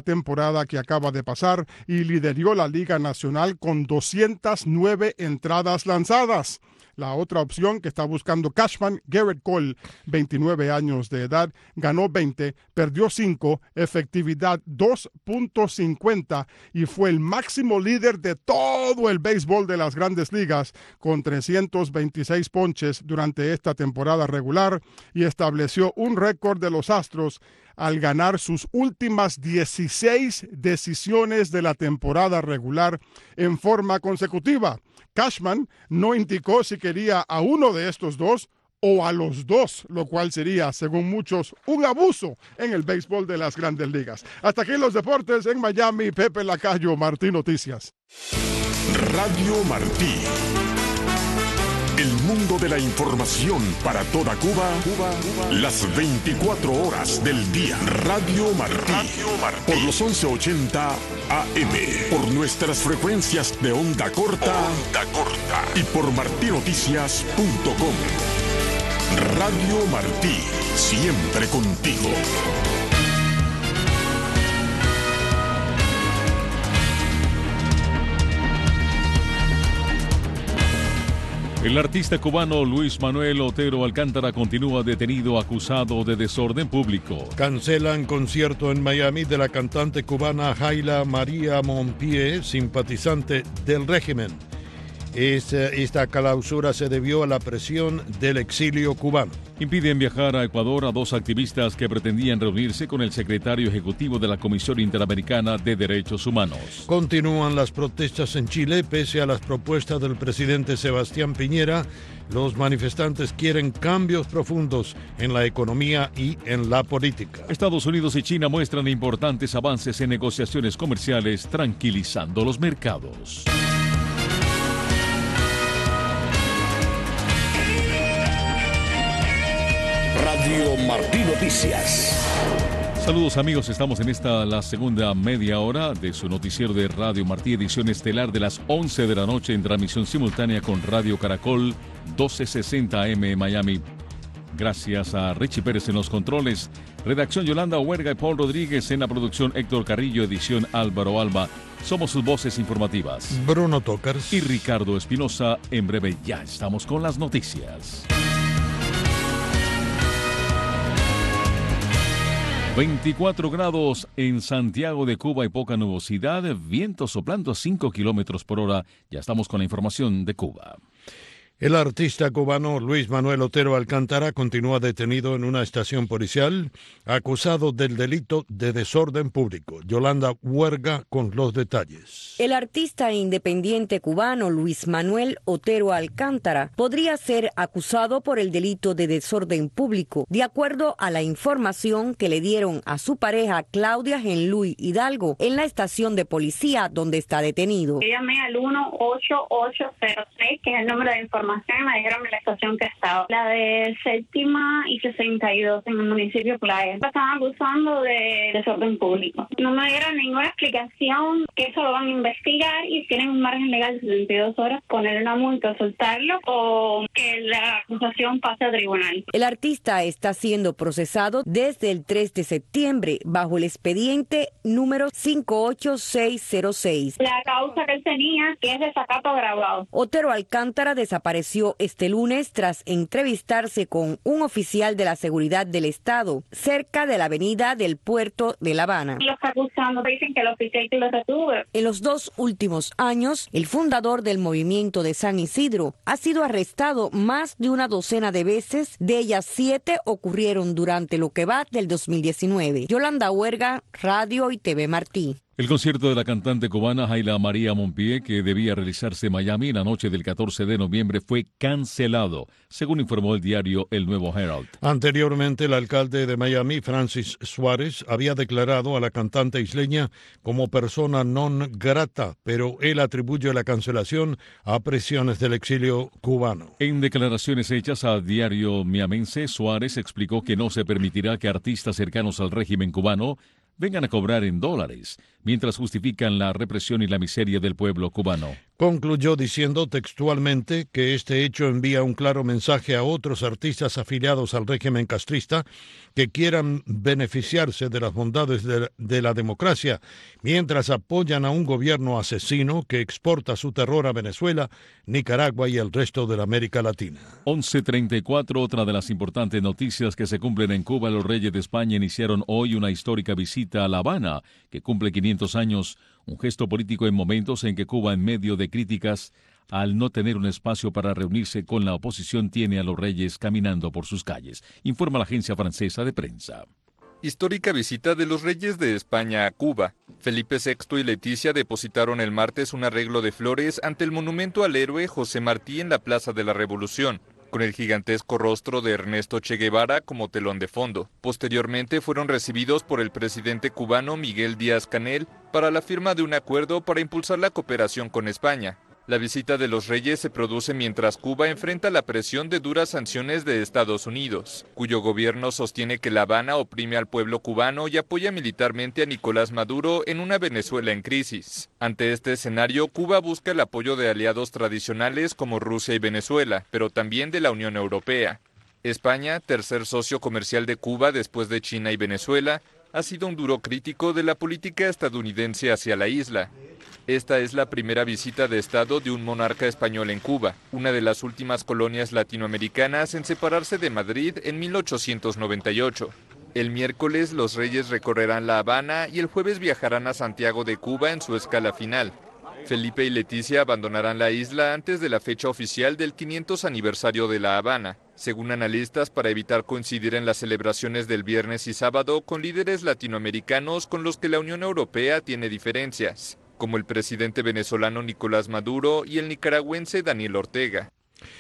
la temporada que acaba de pasar y lideró la Liga Nacional con doscientas nueve entradas lanzadas. La otra opción que está buscando Cashman, Garrett Cole, veintinueve años de edad, ganó veinte, perdió cinco, efectividad dos punto cincuenta y fue el máximo líder de todo el béisbol de las Grandes Ligas con trescientos veintiséis ponches durante esta temporada regular y estableció un récord de los Astros al ganar sus últimas dieciséis decisiones de la temporada regular en forma consecutiva. Cashman no indicó si quería a uno de estos dos o a los dos, lo cual sería, según muchos, un abuso en el béisbol de las Grandes Ligas. Hasta aquí los deportes en Miami. Pepe Lacayo, Martí Noticias. Radio Martí. El mundo de la información para toda Cuba, Cuba, Cuba. Las veinticuatro horas del día. Radio Martí. Radio Martí. Por los once ochenta A M. Por nuestras frecuencias de onda corta. Onda corta. Y por martinoticias punto com. Radio Martí. Siempre contigo. El artista cubano Luis Manuel Otero Alcántara continúa detenido acusado de desorden público. Cancelan concierto en Miami de la cantante cubana Jaila María Mompié, simpatizante del régimen. Esta, esta clausura se debió a la presión del exilio cubano. Impiden viajar a Ecuador a dos activistas que pretendían reunirse con el secretario ejecutivo de la Comisión Interamericana de Derechos Humanos. Continúan las protestas en Chile pese a las propuestas del presidente Sebastián Piñera. Los manifestantes quieren cambios profundos en la economía y en la política. Estados Unidos y China muestran importantes avances en negociaciones comerciales, tranquilizando los mercados. Radio Martí Noticias. Saludos amigos, estamos en esta la segunda media hora de su noticiero de Radio Martí, edición estelar de las once de la noche en transmisión simultánea con Radio Caracol doce sesenta A M Miami. Gracias a Richie Pérez en los controles, redacción Yolanda Huerga y Paul Rodríguez, en la producción Héctor Carrillo, edición Álvaro Alba. Somos sus voces informativas, Bruno Tocars y Ricardo Espinosa. En breve ya estamos con las noticias. veinticuatro grados en Santiago de Cuba y poca nubosidad, viento soplando a cinco kilómetros por hora. Ya estamos con la información de Cuba. El artista cubano Luis Manuel Otero Alcántara continúa detenido en una estación policial, acusado del delito de desorden público. Yolanda Huerga con los detalles. El artista independiente cubano Luis Manuel Otero Alcántara podría ser acusado por el delito de desorden público, de acuerdo a la información que le dieron a su pareja Claudia Genluy Hidalgo en la estación de policía donde está detenido. Yo llamé al uno ocho ocho cero seis, que es el número de información. Me dijeron la estación que estaba, la de Séptima y sesenta y dos en el municipio Playa. Estaban acusando de desorden público. No me dieron ninguna explicación, que eso lo van a investigar y tienen un margen legal de setenta y dos horas, poner una multa, soltarlo o que la acusación pase a tribunal. El artista está siendo procesado desde el tres de septiembre bajo el expediente número cinco ocho seis cero seis. La causa que él tenía, que es desacato agravado. Otero Alcántara desapareció este lunes tras entrevistarse con un oficial de la seguridad del Estado cerca de la avenida del puerto de La Habana. Los acusados dicen que el oficial que los retuvo. En los dos últimos años, el fundador del movimiento de San Isidro ha sido arrestado más de una docena de veces, de ellas siete ocurrieron durante lo que va del dos mil diecinueve. Yolanda Huerga, Radio y T V Martí. El concierto de la cantante cubana Jaila María Mompié, que debía realizarse en Miami la noche del catorce de noviembre, fue cancelado, según informó el diario El Nuevo Herald. Anteriormente, el alcalde de Miami, Francis Suárez, había declarado a la cantante isleña como persona non grata, pero él atribuye la cancelación a presiones del exilio cubano. En declaraciones hechas al diario miamense, Suárez explicó que no se permitirá que artistas cercanos al régimen cubano vengan a cobrar en dólares, mientras justifican la represión y la miseria del pueblo cubano. Concluyó diciendo textualmente que este hecho envía un claro mensaje a otros artistas afiliados al régimen castrista que quieran beneficiarse de las bondades de, de la democracia, mientras apoyan a un gobierno asesino que exporta su terror a Venezuela, Nicaragua y el resto de la América Latina. once treinta y cuatro, otra de las importantes noticias que se cumplen en Cuba. Los reyes de España iniciaron hoy una histórica visita a La Habana, que cumple quinientos años, un gesto político en momentos en que Cuba, en medio de críticas al no tener un espacio para reunirse con la oposición, tiene a los reyes caminando por sus calles, informa la agencia francesa de prensa. Histórica visita de los reyes de España a Cuba. Felipe sexto y Leticia depositaron el martes un arreglo de flores ante el monumento al héroe José Martí en la Plaza de la Revolución, con el gigantesco rostro de Ernesto Che Guevara como telón de fondo. Posteriormente fueron recibidos por el presidente cubano Miguel Díaz-Canel para la firma de un acuerdo para impulsar la cooperación con España. La visita de los reyes se produce mientras Cuba enfrenta la presión de duras sanciones de Estados Unidos, cuyo gobierno sostiene que La Habana oprime al pueblo cubano y apoya militarmente a Nicolás Maduro en una Venezuela en crisis. Ante este escenario, Cuba busca el apoyo de aliados tradicionales como Rusia y Venezuela, pero también de la Unión Europea. España, tercer socio comercial de Cuba después de China y Venezuela, ha sido un duro crítico de la política estadounidense hacia la isla. Esta es la primera visita de Estado de un monarca español en Cuba, una de las últimas colonias latinoamericanas en separarse de Madrid en mil ochocientos noventa y ocho. El miércoles los reyes recorrerán La Habana y el jueves viajarán a Santiago de Cuba en su escala final. Felipe y Leticia abandonarán la isla antes de la fecha oficial del quinientos aniversario de La Habana, según analistas, para evitar coincidir en las celebraciones del viernes y sábado con líderes latinoamericanos con los que la Unión Europea tiene diferencias, como el presidente venezolano Nicolás Maduro y el nicaragüense Daniel Ortega.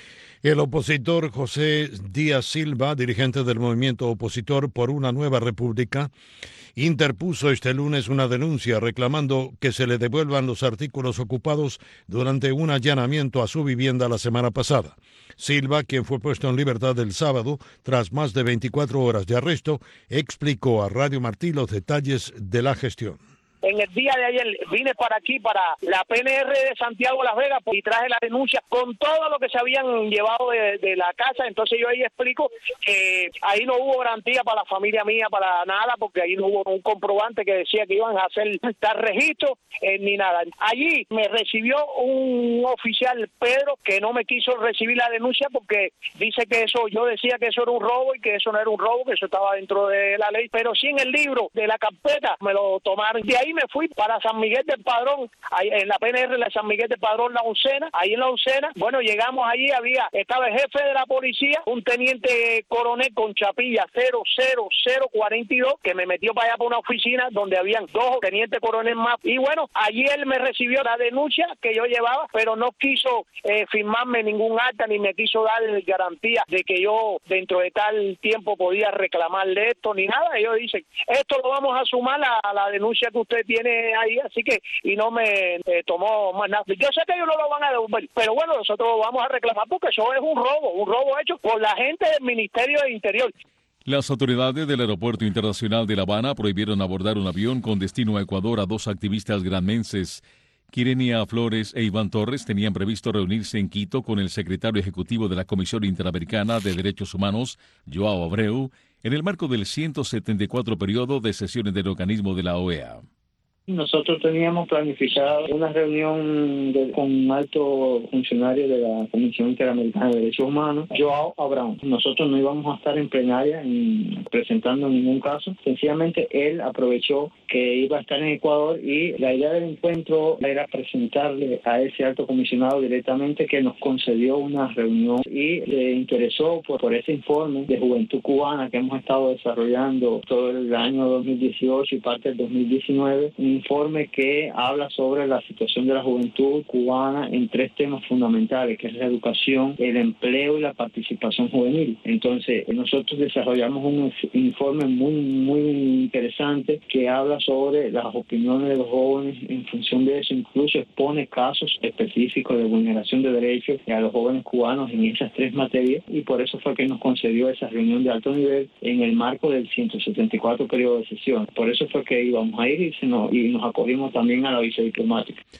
El opositor José Díaz Silva, dirigente del movimiento opositor por una nueva república, interpuso este lunes una denuncia reclamando que se le devuelvan los artículos ocupados durante un allanamiento a su vivienda la semana pasada. Silva, quien fue puesto en libertad el sábado tras más de veinticuatro horas de arresto, explicó a Radio Martí los detalles de la gestión. En el día de ayer vine para aquí, para la P N R de Santiago Las Vegas, y traje la denuncia con todo lo que se habían llevado de, de la casa. Entonces yo ahí explico que ahí no hubo garantía para la familia mía, para nada, porque ahí no hubo un comprobante que decía que iban a hacer tal registro, eh, ni nada. Allí me recibió un oficial, Pedro, que no me quiso recibir la denuncia porque dice que eso, yo decía que eso era un robo y que eso no era un robo, que eso estaba dentro de la ley, pero sí en el libro de la carpeta me lo tomaron. De ahí me fui para San Miguel del Padrón, ahí en la P N R de San Miguel del Padrón, La Uncena. Ahí en La Uncena, bueno, llegamos allí, había, estaba el jefe de la policía, un teniente coronel con chapilla cero cero cero cuarenta y dos, que me metió para allá por una oficina donde habían dos tenientes coronel más. Y bueno, allí él me recibió la denuncia que yo llevaba, pero no quiso eh, firmarme ningún acta, ni me quiso dar garantía de que yo dentro de tal tiempo podía reclamarle esto, ni nada. Ellos dicen, esto lo vamos a sumar a, a la denuncia que usted tiene ahí, así que, y no me eh, tomó más nada. Yo sé que ellos no lo van a devolver, pero bueno, nosotros lo vamos a reclamar porque eso es un robo, un robo hecho por la gente del Ministerio del Interior. Las autoridades del Aeropuerto Internacional de La Habana prohibieron abordar un avión con destino a Ecuador a dos activistas granmenses. Quirenia Flores e Iván Torres tenían previsto reunirse en Quito con el secretario ejecutivo de la Comisión Interamericana de Derechos Humanos, Joao Abreu, en el marco del ciento setenta y cuatro periodo de sesiones del organismo de la O E A. Nosotros teníamos planificado una reunión de, con un alto funcionario de la Comisión Interamericana de Derechos Humanos, Joao Abreu. Nosotros no íbamos a estar en plenaria en, presentando ningún caso. Sencillamente él aprovechó que iba a estar en Ecuador y la idea del encuentro era presentarle a ese alto comisionado directamente, que nos concedió una reunión y le interesó por, por ese informe de juventud cubana que hemos estado desarrollando todo el año dos mil dieciocho y parte del dos mil diecinueve. Un informe que habla sobre la situación de la juventud cubana en tres temas fundamentales, que es la educación, el empleo y la participación juvenil. Entonces, nosotros desarrollamos un informe muy, muy interesante que habla sobre las opiniones de los jóvenes. En función de eso, incluso expone casos específicos de vulneración de derechos a los jóvenes cubanos en esas tres materias, y por eso fue que nos concedió esa reunión de alto nivel en el marco del ciento setenta y cuatro periodo de sesión. Por eso fue que íbamos a ir y, se nos, y nos acogimos también a la visa diplomática.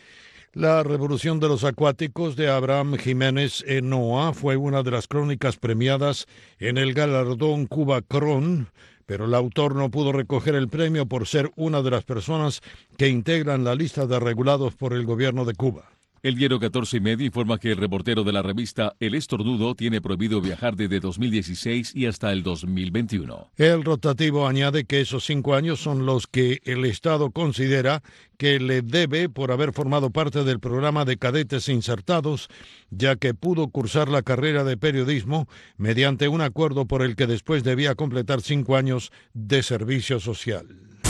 La revolución de los acuáticos de Abraham Jiménez Enoa fue una de las crónicas premiadas en el galardón Cuba Cron, pero el autor no pudo recoger el premio por ser una de las personas que integran la lista de regulados por el gobierno de Cuba. El diario catorce y medio informa que el reportero de la revista El Estornudo tiene prohibido viajar desde dos mil dieciséis y hasta el dos mil veintiuno. El rotativo añade que esos cinco años son los que el Estado considera que le debe por haber formado parte del programa de cadetes insertados, ya que pudo cursar la carrera de periodismo mediante un acuerdo por el que después debía completar cinco años de servicio social.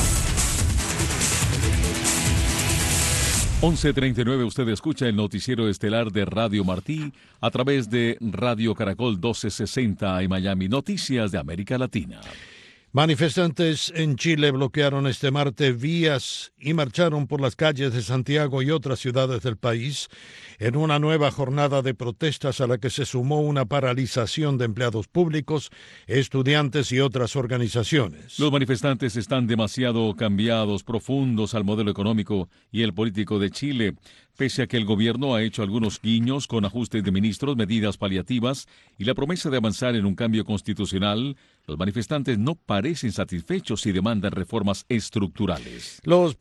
once treinta y nueve, usted escucha el noticiero estelar de Radio Martí a través de Radio Caracol doce sesenta en Miami. Noticias de América Latina. Manifestantes en Chile bloquearon este martes vías y marcharon por las calles de Santiago y otras ciudades del país en una nueva jornada de protestas a la que se sumó una paralización de empleados públicos, estudiantes y otras organizaciones. Los manifestantes están demasiado cambiados, profundos al modelo económico y el político de Chile. Pese a que el gobierno ha hecho algunos guiños con ajustes de ministros, medidas paliativas y la promesa de avanzar en un cambio constitucional, los manifestantes no parecen satisfechos y demandan reformas estructurales. Los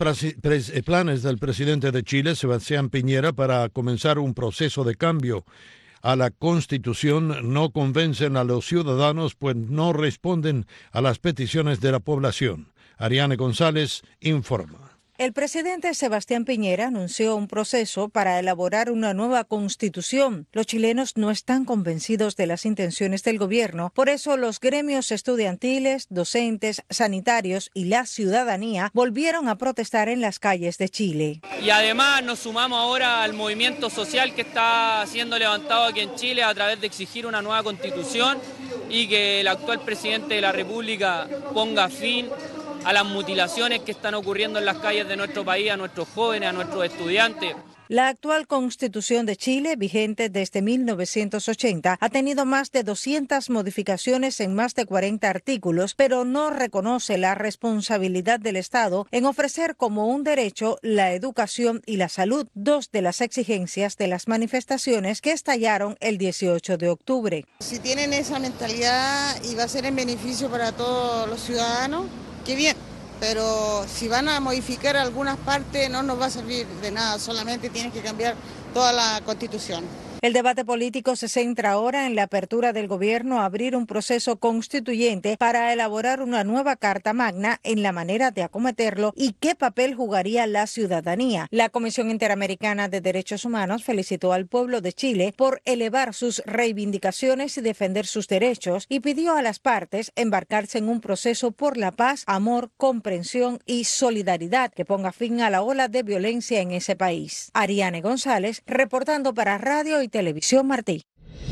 planes del presidente de Chile, Sebastián Piñera, para comenzar un proceso de cambio a la Constitución no convencen a los ciudadanos, pues no responden a las peticiones de la población. Ariane González informa. El presidente Sebastián Piñera anunció un proceso para elaborar una nueva constitución. Los chilenos no están convencidos de las intenciones del gobierno, por eso los gremios estudiantiles, docentes, sanitarios y la ciudadanía volvieron a protestar en las calles de Chile. Y además nos sumamos ahora al movimiento social que está siendo levantado aquí en Chile a través de exigir una nueva constitución y que el actual presidente de la República ponga fin a las mutilaciones que están ocurriendo en las calles de nuestro país, a nuestros jóvenes, a nuestros estudiantes. La actual Constitución de Chile, vigente desde mil novecientos ochenta, ha tenido más de doscientas modificaciones en más de cuarenta artículos, pero no reconoce la responsabilidad del Estado en ofrecer como un derecho la educación y la salud, dos de las exigencias de las manifestaciones que estallaron el dieciocho de octubre. Si tienen esa mentalidad y va a ser en beneficio para todos los ciudadanos, qué bien. Pero si van a modificar algunas partes no nos va a servir de nada, solamente tienen que cambiar toda la Constitución. El debate político se centra ahora en la apertura del gobierno a abrir un proceso constituyente para elaborar una nueva Carta Magna en la manera de acometerlo y qué papel jugaría la ciudadanía. La Comisión Interamericana de Derechos Humanos felicitó al pueblo de Chile por elevar sus reivindicaciones y defender sus derechos y pidió a las partes embarcarse en un proceso por la paz, amor, comprensión y solidaridad que ponga fin a la ola de violencia en ese país. Ariane González, reportando para Radio y Televisión Martí.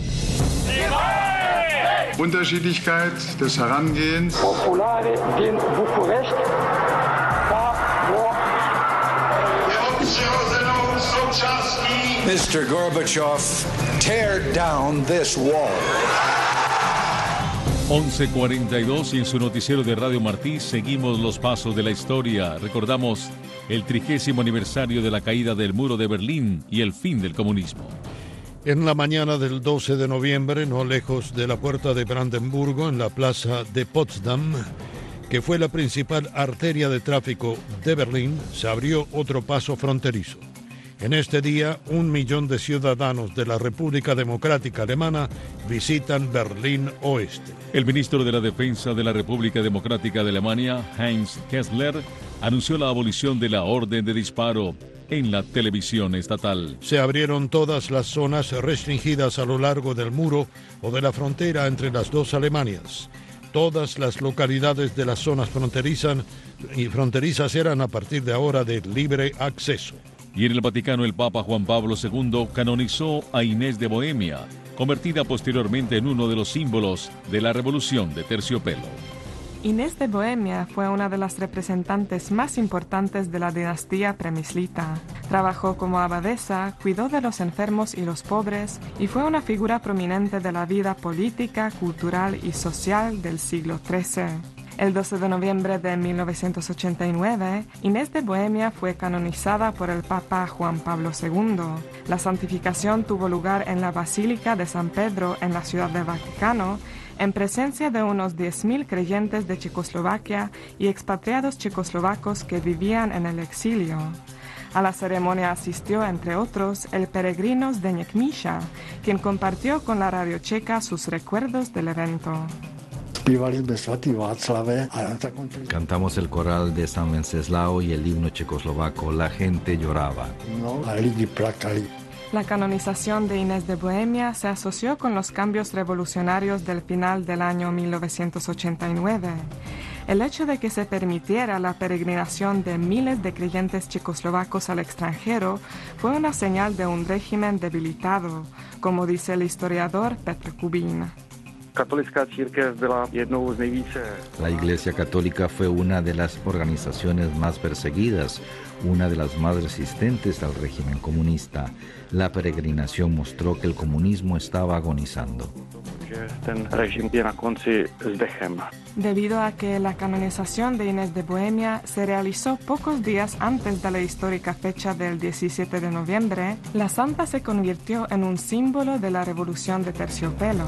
Unterschiedlichkeit des Herangehens. mister Gorbachev, tear down this wall. once cuarenta y dos y en su noticiero de Radio Martí seguimos los pasos de la historia. Recordamos el trigésimo aniversario de la caída del muro de Berlín y el fin del comunismo. En la mañana del doce de noviembre, no lejos de la puerta de Brandenburgo, en la plaza de Potsdam, que fue la principal arteria de tráfico de Berlín, se abrió otro paso fronterizo. En este día, un millón de ciudadanos de la República Democrática Alemana visitan Berlín Oeste. El ministro de la Defensa de la República Democrática de Alemania, Heinz Kessler, anunció la abolición de la orden de disparo en la televisión estatal. Se abrieron todas las zonas restringidas a lo largo del muro o de la frontera entre las dos Alemanias. Todas las localidades de las zonas fronterizas y fronterizas eran a partir de ahora de libre acceso. Y en el Vaticano, el Papa Juan Pablo segundo canonizó a Inés de Bohemia, convertida posteriormente en uno de los símbolos de la Revolución de Terciopelo. Inés de Bohemia fue una de las representantes más importantes de la dinastía premislita. Trabajó como abadesa, cuidó de los enfermos y los pobres y fue una figura prominente de la vida política, cultural y social del siglo trece. El doce de noviembre de mil novecientos ochenta y nueve, Inés de Bohemia fue canonizada por el Papa Juan Pablo segundo. La santificación tuvo lugar en la Basílica de San Pedro en la Ciudad del Vaticano, en presencia de unos diez mil creyentes de Checoslovaquia y expatriados checoslovacos que vivían en el exilio. A la ceremonia asistió, entre otros, el peregrino Zdeněk Míša, quien compartió con la radio checa sus recuerdos del evento. Cantamos el coral de San Wenceslao y el himno checoslovaco. La gente lloraba. La canonización de Inés de Bohemia se asoció con los cambios revolucionarios del final del año mil novecientos ochenta y nueve. El hecho de que se permitiera la peregrinación de miles de creyentes checoslovacos al extranjero fue una señal de un régimen debilitado, como dice el historiador Petr Kubín. La Iglesia Católica fue una de las organizaciones más perseguidas, una de las más resistentes al régimen comunista. La peregrinación mostró que el comunismo estaba agonizando. Debido a que la canonización de Inés de Bohemia se realizó pocos días antes de la histórica fecha del diecisiete de noviembre, la santa se convirtió en un símbolo de la revolución de terciopelo.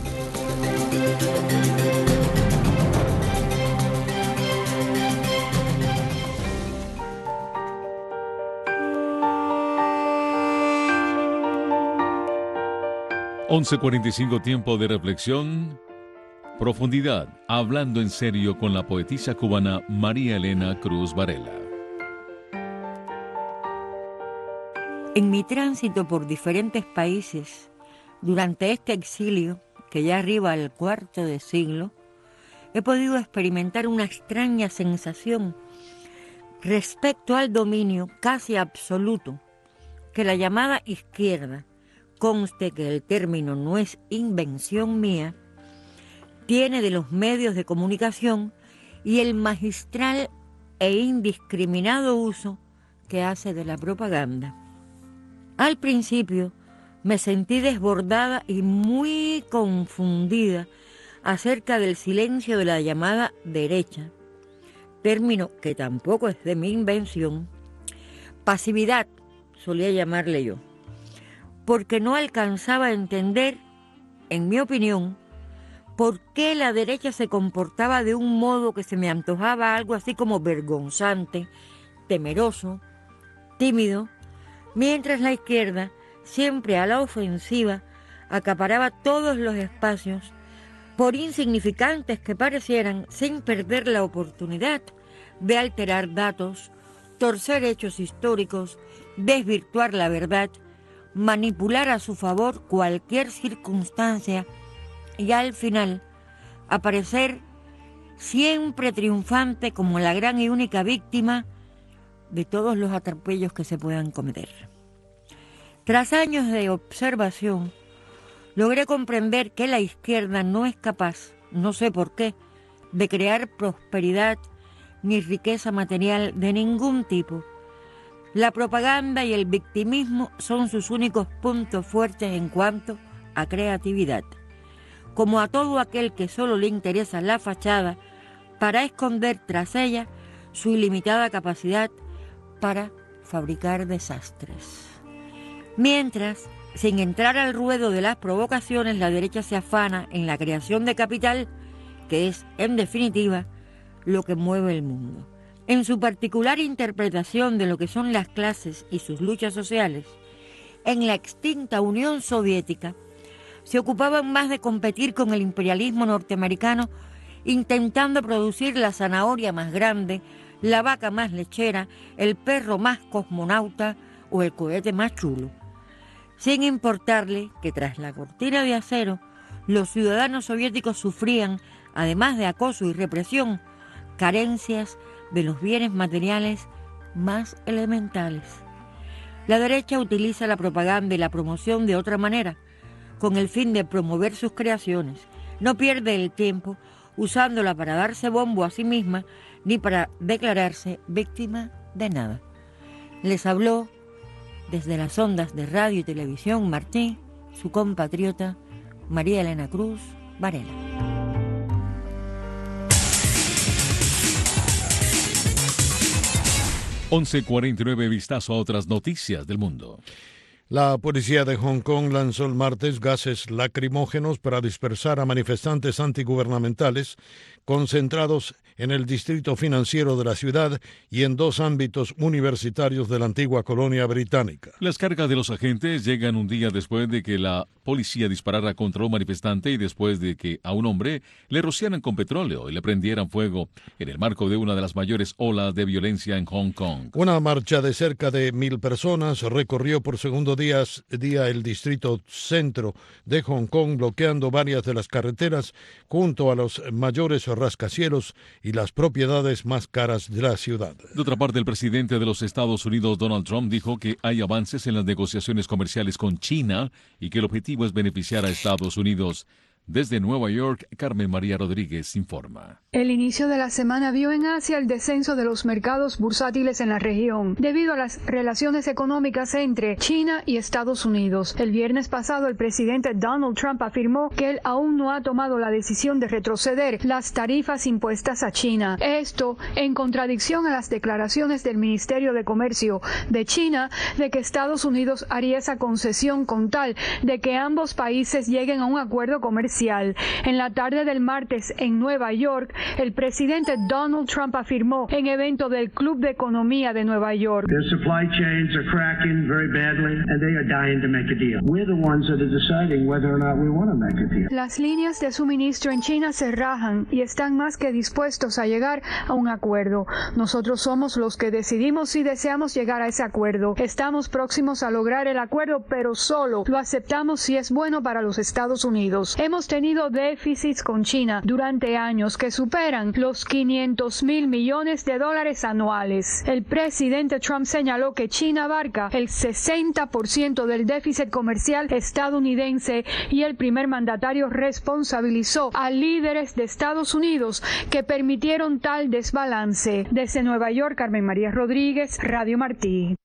once cuarenta y cinco, tiempo de reflexión. Profundidad, hablando en serio con la poetisa cubana María Elena Cruz Varela. En mi tránsito por diferentes países, durante este exilio, que ya arriba al cuarto de siglo, he podido experimentar una extraña sensación respecto al dominio casi absoluto que la llamada izquierda, conste que el término no es invención mía, tiene de los medios de comunicación y el magistral e indiscriminado uso que hace de la propaganda. Al principio me sentí desbordada y muy confundida acerca del silencio de la llamada derecha, término que tampoco es de mi invención. Pasividad solía llamarle yo, porque no alcanzaba a entender, en mi opinión, por qué la derecha se comportaba de un modo que se me antojaba algo así como vergonzante, temeroso, tímido, mientras la izquierda, siempre a la ofensiva, acaparaba todos los espacios, por insignificantes que parecieran, sin perder la oportunidad de alterar datos, torcer hechos históricos, desvirtuar la verdad, manipular a su favor cualquier circunstancia y al final aparecer siempre triunfante como la gran y única víctima de todos los atropellos que se puedan cometer. Tras años de observación, logré comprender que la izquierda no es capaz, no sé por qué, de crear prosperidad ni riqueza material de ningún tipo. La propaganda y el victimismo son sus únicos puntos fuertes en cuanto a creatividad. Como a todo aquel que solo le interesa la fachada para esconder tras ella su ilimitada capacidad para fabricar desastres. Mientras, sin entrar al ruedo de las provocaciones, la derecha se afana en la creación de capital, que es, en definitiva, lo que mueve el mundo. En su particular interpretación de lo que son las clases y sus luchas sociales, en la extinta Unión Soviética, se ocupaban más de competir con el imperialismo norteamericano, intentando producir la zanahoria más grande, la vaca más lechera, el perro más cosmonauta o el cohete más chulo, sin importarle que tras la cortina de acero los ciudadanos soviéticos sufrían, además de acoso y represión, carencias de los bienes materiales más elementales. La derecha utiliza la propaganda y la promoción de otra manera, con el fin de promover sus creaciones. No pierde el tiempo usándola para darse bombo a sí misma ni para declararse víctima de nada. Les habló desde las ondas de radio y televisión Martí, su compatriota María Elena Cruz Varela. once cuarenta y nueve, vistazo a otras noticias del mundo. La policía de Hong Kong lanzó el martes gases lacrimógenos para dispersar a manifestantes antigubernamentales concentrados en el distrito financiero de la ciudad y en dos ámbitos universitarios de la antigua colonia británica. Las cargas de los agentes llegan un día después de que la policía disparara contra un manifestante y después de que a un hombre le rociaran con petróleo y le prendieran fuego en el marco de una de las mayores olas de violencia en Hong Kong. Una marcha de cerca de mil personas recorrió por segundo día, día el distrito centro de Hong Kong, bloqueando varias de las carreteras junto a los mayores rascacielos y las propiedades más caras de la ciudad. De otra parte, el presidente de los Estados Unidos, Donald Trump, dijo que hay avances en las negociaciones comerciales con China y que el objetivo es beneficiar a Estados Unidos. Desde Nueva York, Carmen María Rodríguez informa. El inicio de la semana vio en Asia el descenso de los mercados bursátiles en la región, debido a las relaciones económicas entre China y Estados Unidos. El viernes pasado, el presidente Donald Trump afirmó que él aún no ha tomado la decisión de retroceder las tarifas impuestas a China. Esto en contradicción a las declaraciones del Ministerio de Comercio de China de que Estados Unidos haría esa concesión con tal de que ambos países lleguen a un acuerdo comercial. En la tarde del martes en Nueva York, el presidente Donald Trump afirmó en evento del Club de Economía de Nueva York: Their supply chains are cracking very badly and they are dying to make a deal. We're the ones that are deciding whether or not we want to make a deal. Las líneas de suministro en China se rajan y están más que dispuestos a llegar a un acuerdo. Nosotros somos los que decidimos si deseamos llegar a ese acuerdo. Estamos próximos a lograr el acuerdo, pero solo lo aceptamos si es bueno para los Estados Unidos. Hemos tenido déficits con China durante años que superan los quinientos mil millones de dólares anuales. El presidente Trump señaló que China abarca el sesenta por ciento del déficit comercial estadounidense y el primer mandatario responsabilizó a líderes de Estados Unidos que permitieron tal desbalance. Desde Nueva York, Carmen María Rodríguez, Radio Martí.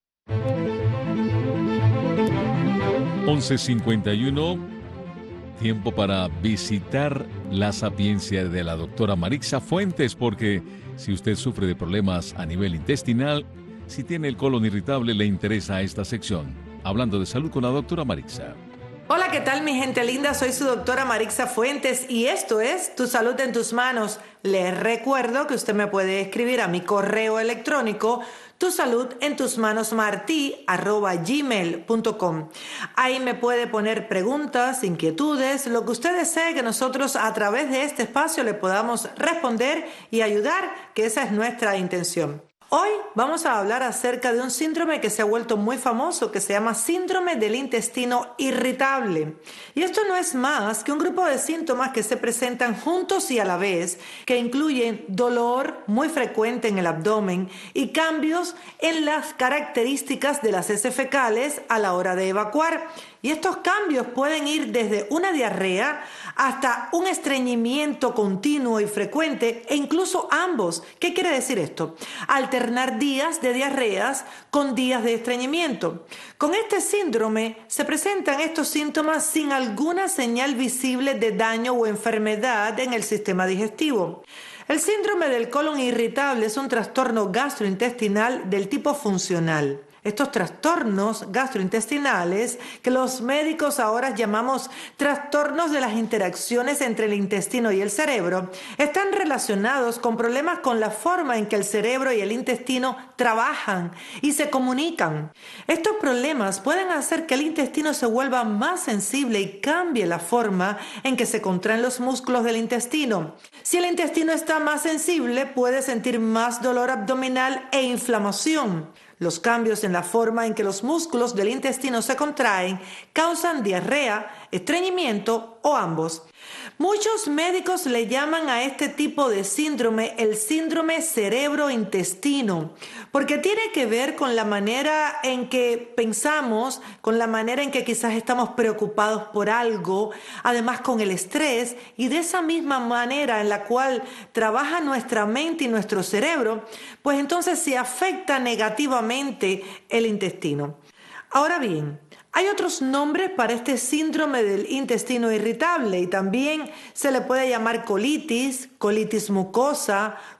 once cincuenta y uno. Tiempo para visitar la sapiencia de la doctora Marixa Fuentes, porque si usted sufre de problemas a nivel intestinal, si tiene el colon irritable, le interesa esta sección. Hablando de salud con la doctora Marixa. Hola, ¿qué tal mi gente linda? Soy su doctora Marixa Fuentes y esto es Tu Salud en Tus Manos. Les recuerdo que usted me puede escribir a mi correo electrónico tu salud en tus manos martí arroba gmail punto com. Ahí me puede poner preguntas, inquietudes, lo que usted desee que nosotros a través de este espacio le podamos responder y ayudar, que esa es nuestra intención. Hoy vamos a hablar acerca de un síndrome que se ha vuelto muy famoso, que se llama síndrome del intestino irritable. Y esto no es más que un grupo de síntomas que se presentan juntos y a la vez, que incluyen dolor muy frecuente en el abdomen y cambios en las características de las heces fecales a la hora de evacuar. Y estos cambios pueden ir desde una diarrea hasta un estreñimiento continuo y frecuente, e incluso ambos. ¿Qué quiere decir esto? Alternar días de diarreas con días de estreñimiento. Con este síndrome se presentan estos síntomas sin alguna señal visible de daño o enfermedad en el sistema digestivo. El síndrome del colon irritable es un trastorno gastrointestinal del tipo funcional. Estos trastornos gastrointestinales, que los médicos ahora llamamos trastornos de las interacciones entre el intestino y el cerebro, están relacionados con problemas con la forma en que el cerebro y el intestino trabajan y se comunican. Estos problemas pueden hacer que el intestino se vuelva más sensible y cambie la forma en que se contraen los músculos del intestino. Si el intestino está más sensible, puede sentir más dolor abdominal e inflamación. Los cambios en la forma en que los músculos del intestino se contraen causan diarrea, estreñimiento o ambos. Muchos médicos le llaman a este tipo de síndrome el síndrome cerebro-intestino, porque tiene que ver con la manera en que pensamos, con la manera en que quizás estamos preocupados por algo, además con el estrés, y de esa misma manera en la cual trabaja nuestra mente y nuestro cerebro, pues entonces se afecta negativamente el intestino. Ahora bien, hay otros nombres para este síndrome del intestino irritable y también se le puede llamar colitis, colitis mucosa,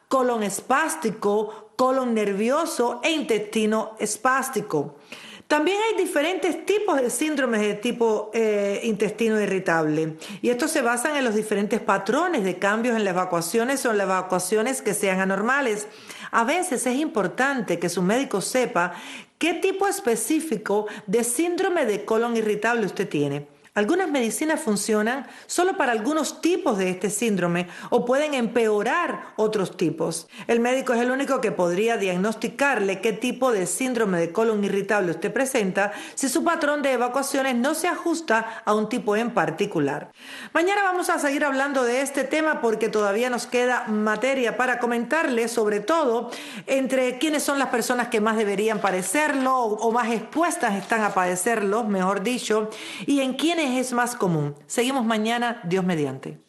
colon espástico, colon nervioso e intestino espástico. También hay diferentes tipos de síndromes de tipo eh, intestino irritable y estos se basan en los diferentes patrones de cambios en las evacuaciones o en las evacuaciones que sean anormales. A veces es importante que su médico sepa qué tipo específico de síndrome de colon irritable usted tiene. Algunas medicinas funcionan solo para algunos tipos de este síndrome o pueden empeorar otros tipos. El médico es el único que podría diagnosticarle qué tipo de síndrome de colon irritable usted presenta si su patrón de evacuaciones no se ajusta a un tipo en particular. Mañana vamos a seguir hablando de este tema porque todavía nos queda materia para comentarle, sobre todo entre quiénes son las personas que más deberían padecerlo o, o más expuestas están a padecerlo, mejor dicho, y en quiénes es más común. Seguimos mañana, Dios mediante.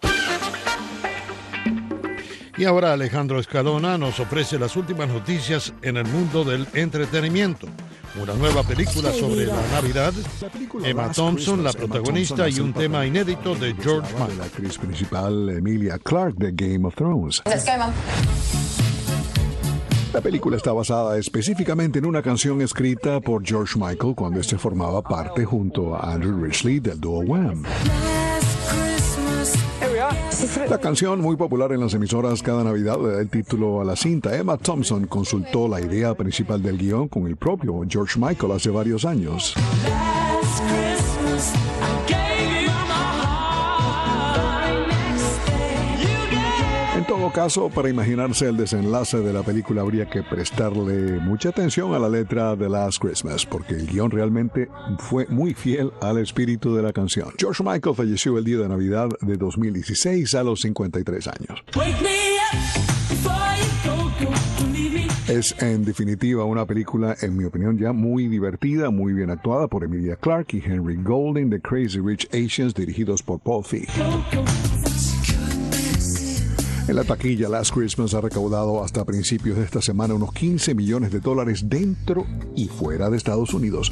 Y ahora Alejandro Escalona nos ofrece las últimas noticias en el mundo del entretenimiento. Una nueva película sobre la Navidad, Emma Thompson, la protagonista, y un tema inédito de George Michael. La actriz principal Emilia Clarke de Game of Thrones. Let's go, Mom. La película está basada específicamente en una canción escrita por George Michael cuando este formaba parte junto a Andrew Ridgeley del dúo Wham. La canción, muy popular en las emisoras cada Navidad, le da el título a la cinta. Emma Thompson consultó la idea principal del guión con el propio George Michael hace varios años. En todo caso, para imaginarse el desenlace de la película habría que prestarle mucha atención a la letra de Last Christmas, porque el guión realmente fue muy fiel al espíritu de la canción. George Michael falleció el día de Navidad de dos mil dieciséis a los cincuenta y tres años. Es en definitiva una película, en mi opinión, ya muy divertida, muy bien actuada por Emilia Clarke y Henry Golding de Crazy Rich Asians, dirigidos por Paul Feig. En la taquilla, Last Christmas ha recaudado hasta principios de esta semana unos quince millones de dólares dentro y fuera de Estados Unidos.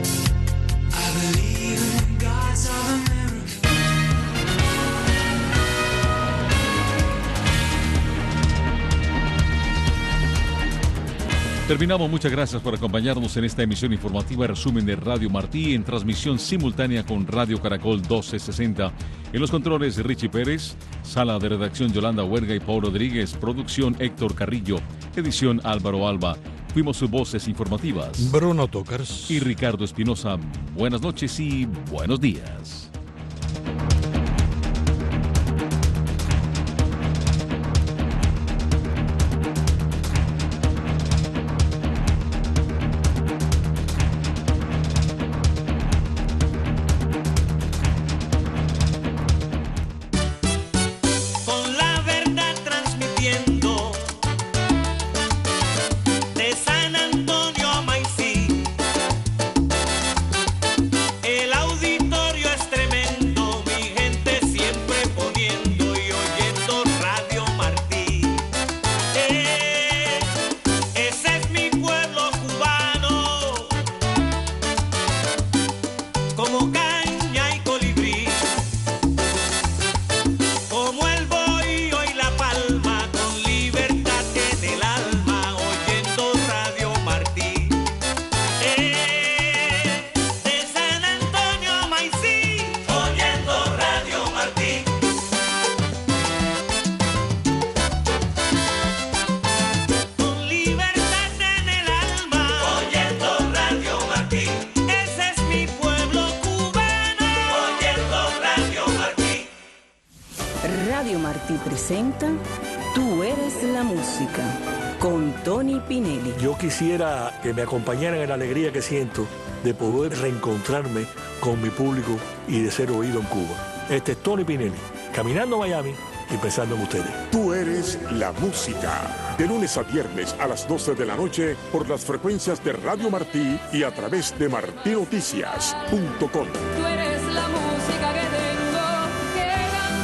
Terminamos. Muchas gracias por acompañarnos en esta emisión informativa resumen de Radio Martí en transmisión simultánea con Radio Caracol doce sesenta. En los controles Richie Pérez, sala de redacción Yolanda Huerga y Paul Rodríguez, producción Héctor Carrillo, edición Álvaro Alba. Fuimos sus voces informativas Bruno Tócars y Ricardo Espinosa. Buenas noches y buenos días. Presenta Tú eres la música con Tony Pinelli. Yo quisiera que me acompañaran en la alegría que siento de poder reencontrarme con mi público y de ser oído en Cuba. Este es Tony Pinelli, caminando a Miami y pensando en ustedes. Tú eres la música. De lunes a viernes a las doce de la noche por las frecuencias de Radio Martí y a través de martí noticias punto com. Tú eres la música que tengo que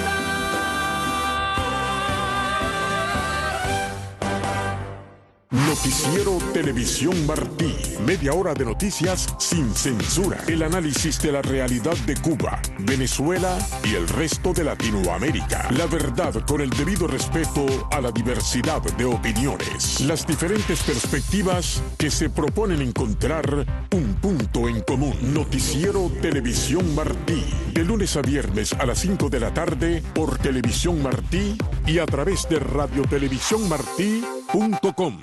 cantar. Noticiero Televisión Martí. Media hora de noticias sin censura. El análisis de la realidad de Cuba, Venezuela y el resto de Latinoamérica. La verdad con el debido respeto a la diversidad de opiniones. Las diferentes perspectivas que se proponen encontrar un punto en común. Noticiero Televisión Martí. De lunes a viernes a las cinco de la tarde por Televisión Martí y a través de radio televisión martí punto com.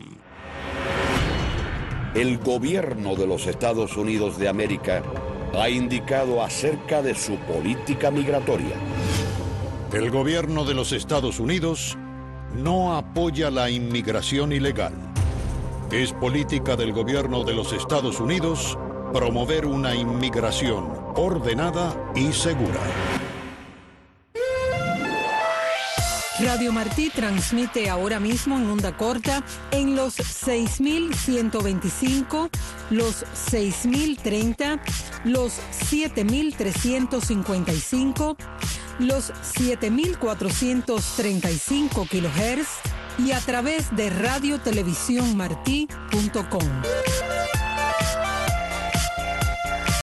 El gobierno de los Estados Unidos de América ha indicado acerca de su política migratoria. El gobierno de los Estados Unidos no apoya la inmigración ilegal. Es política del gobierno de los Estados Unidos promover una inmigración ordenada y segura. Radio Martí transmite ahora mismo en onda corta en los seis mil ciento veinticinco, los seis mil treinta, los siete mil trescientos cincuenta y cinco, los siete mil cuatrocientos treinta y cinco kilohertz y a través de radio televisión martí punto com.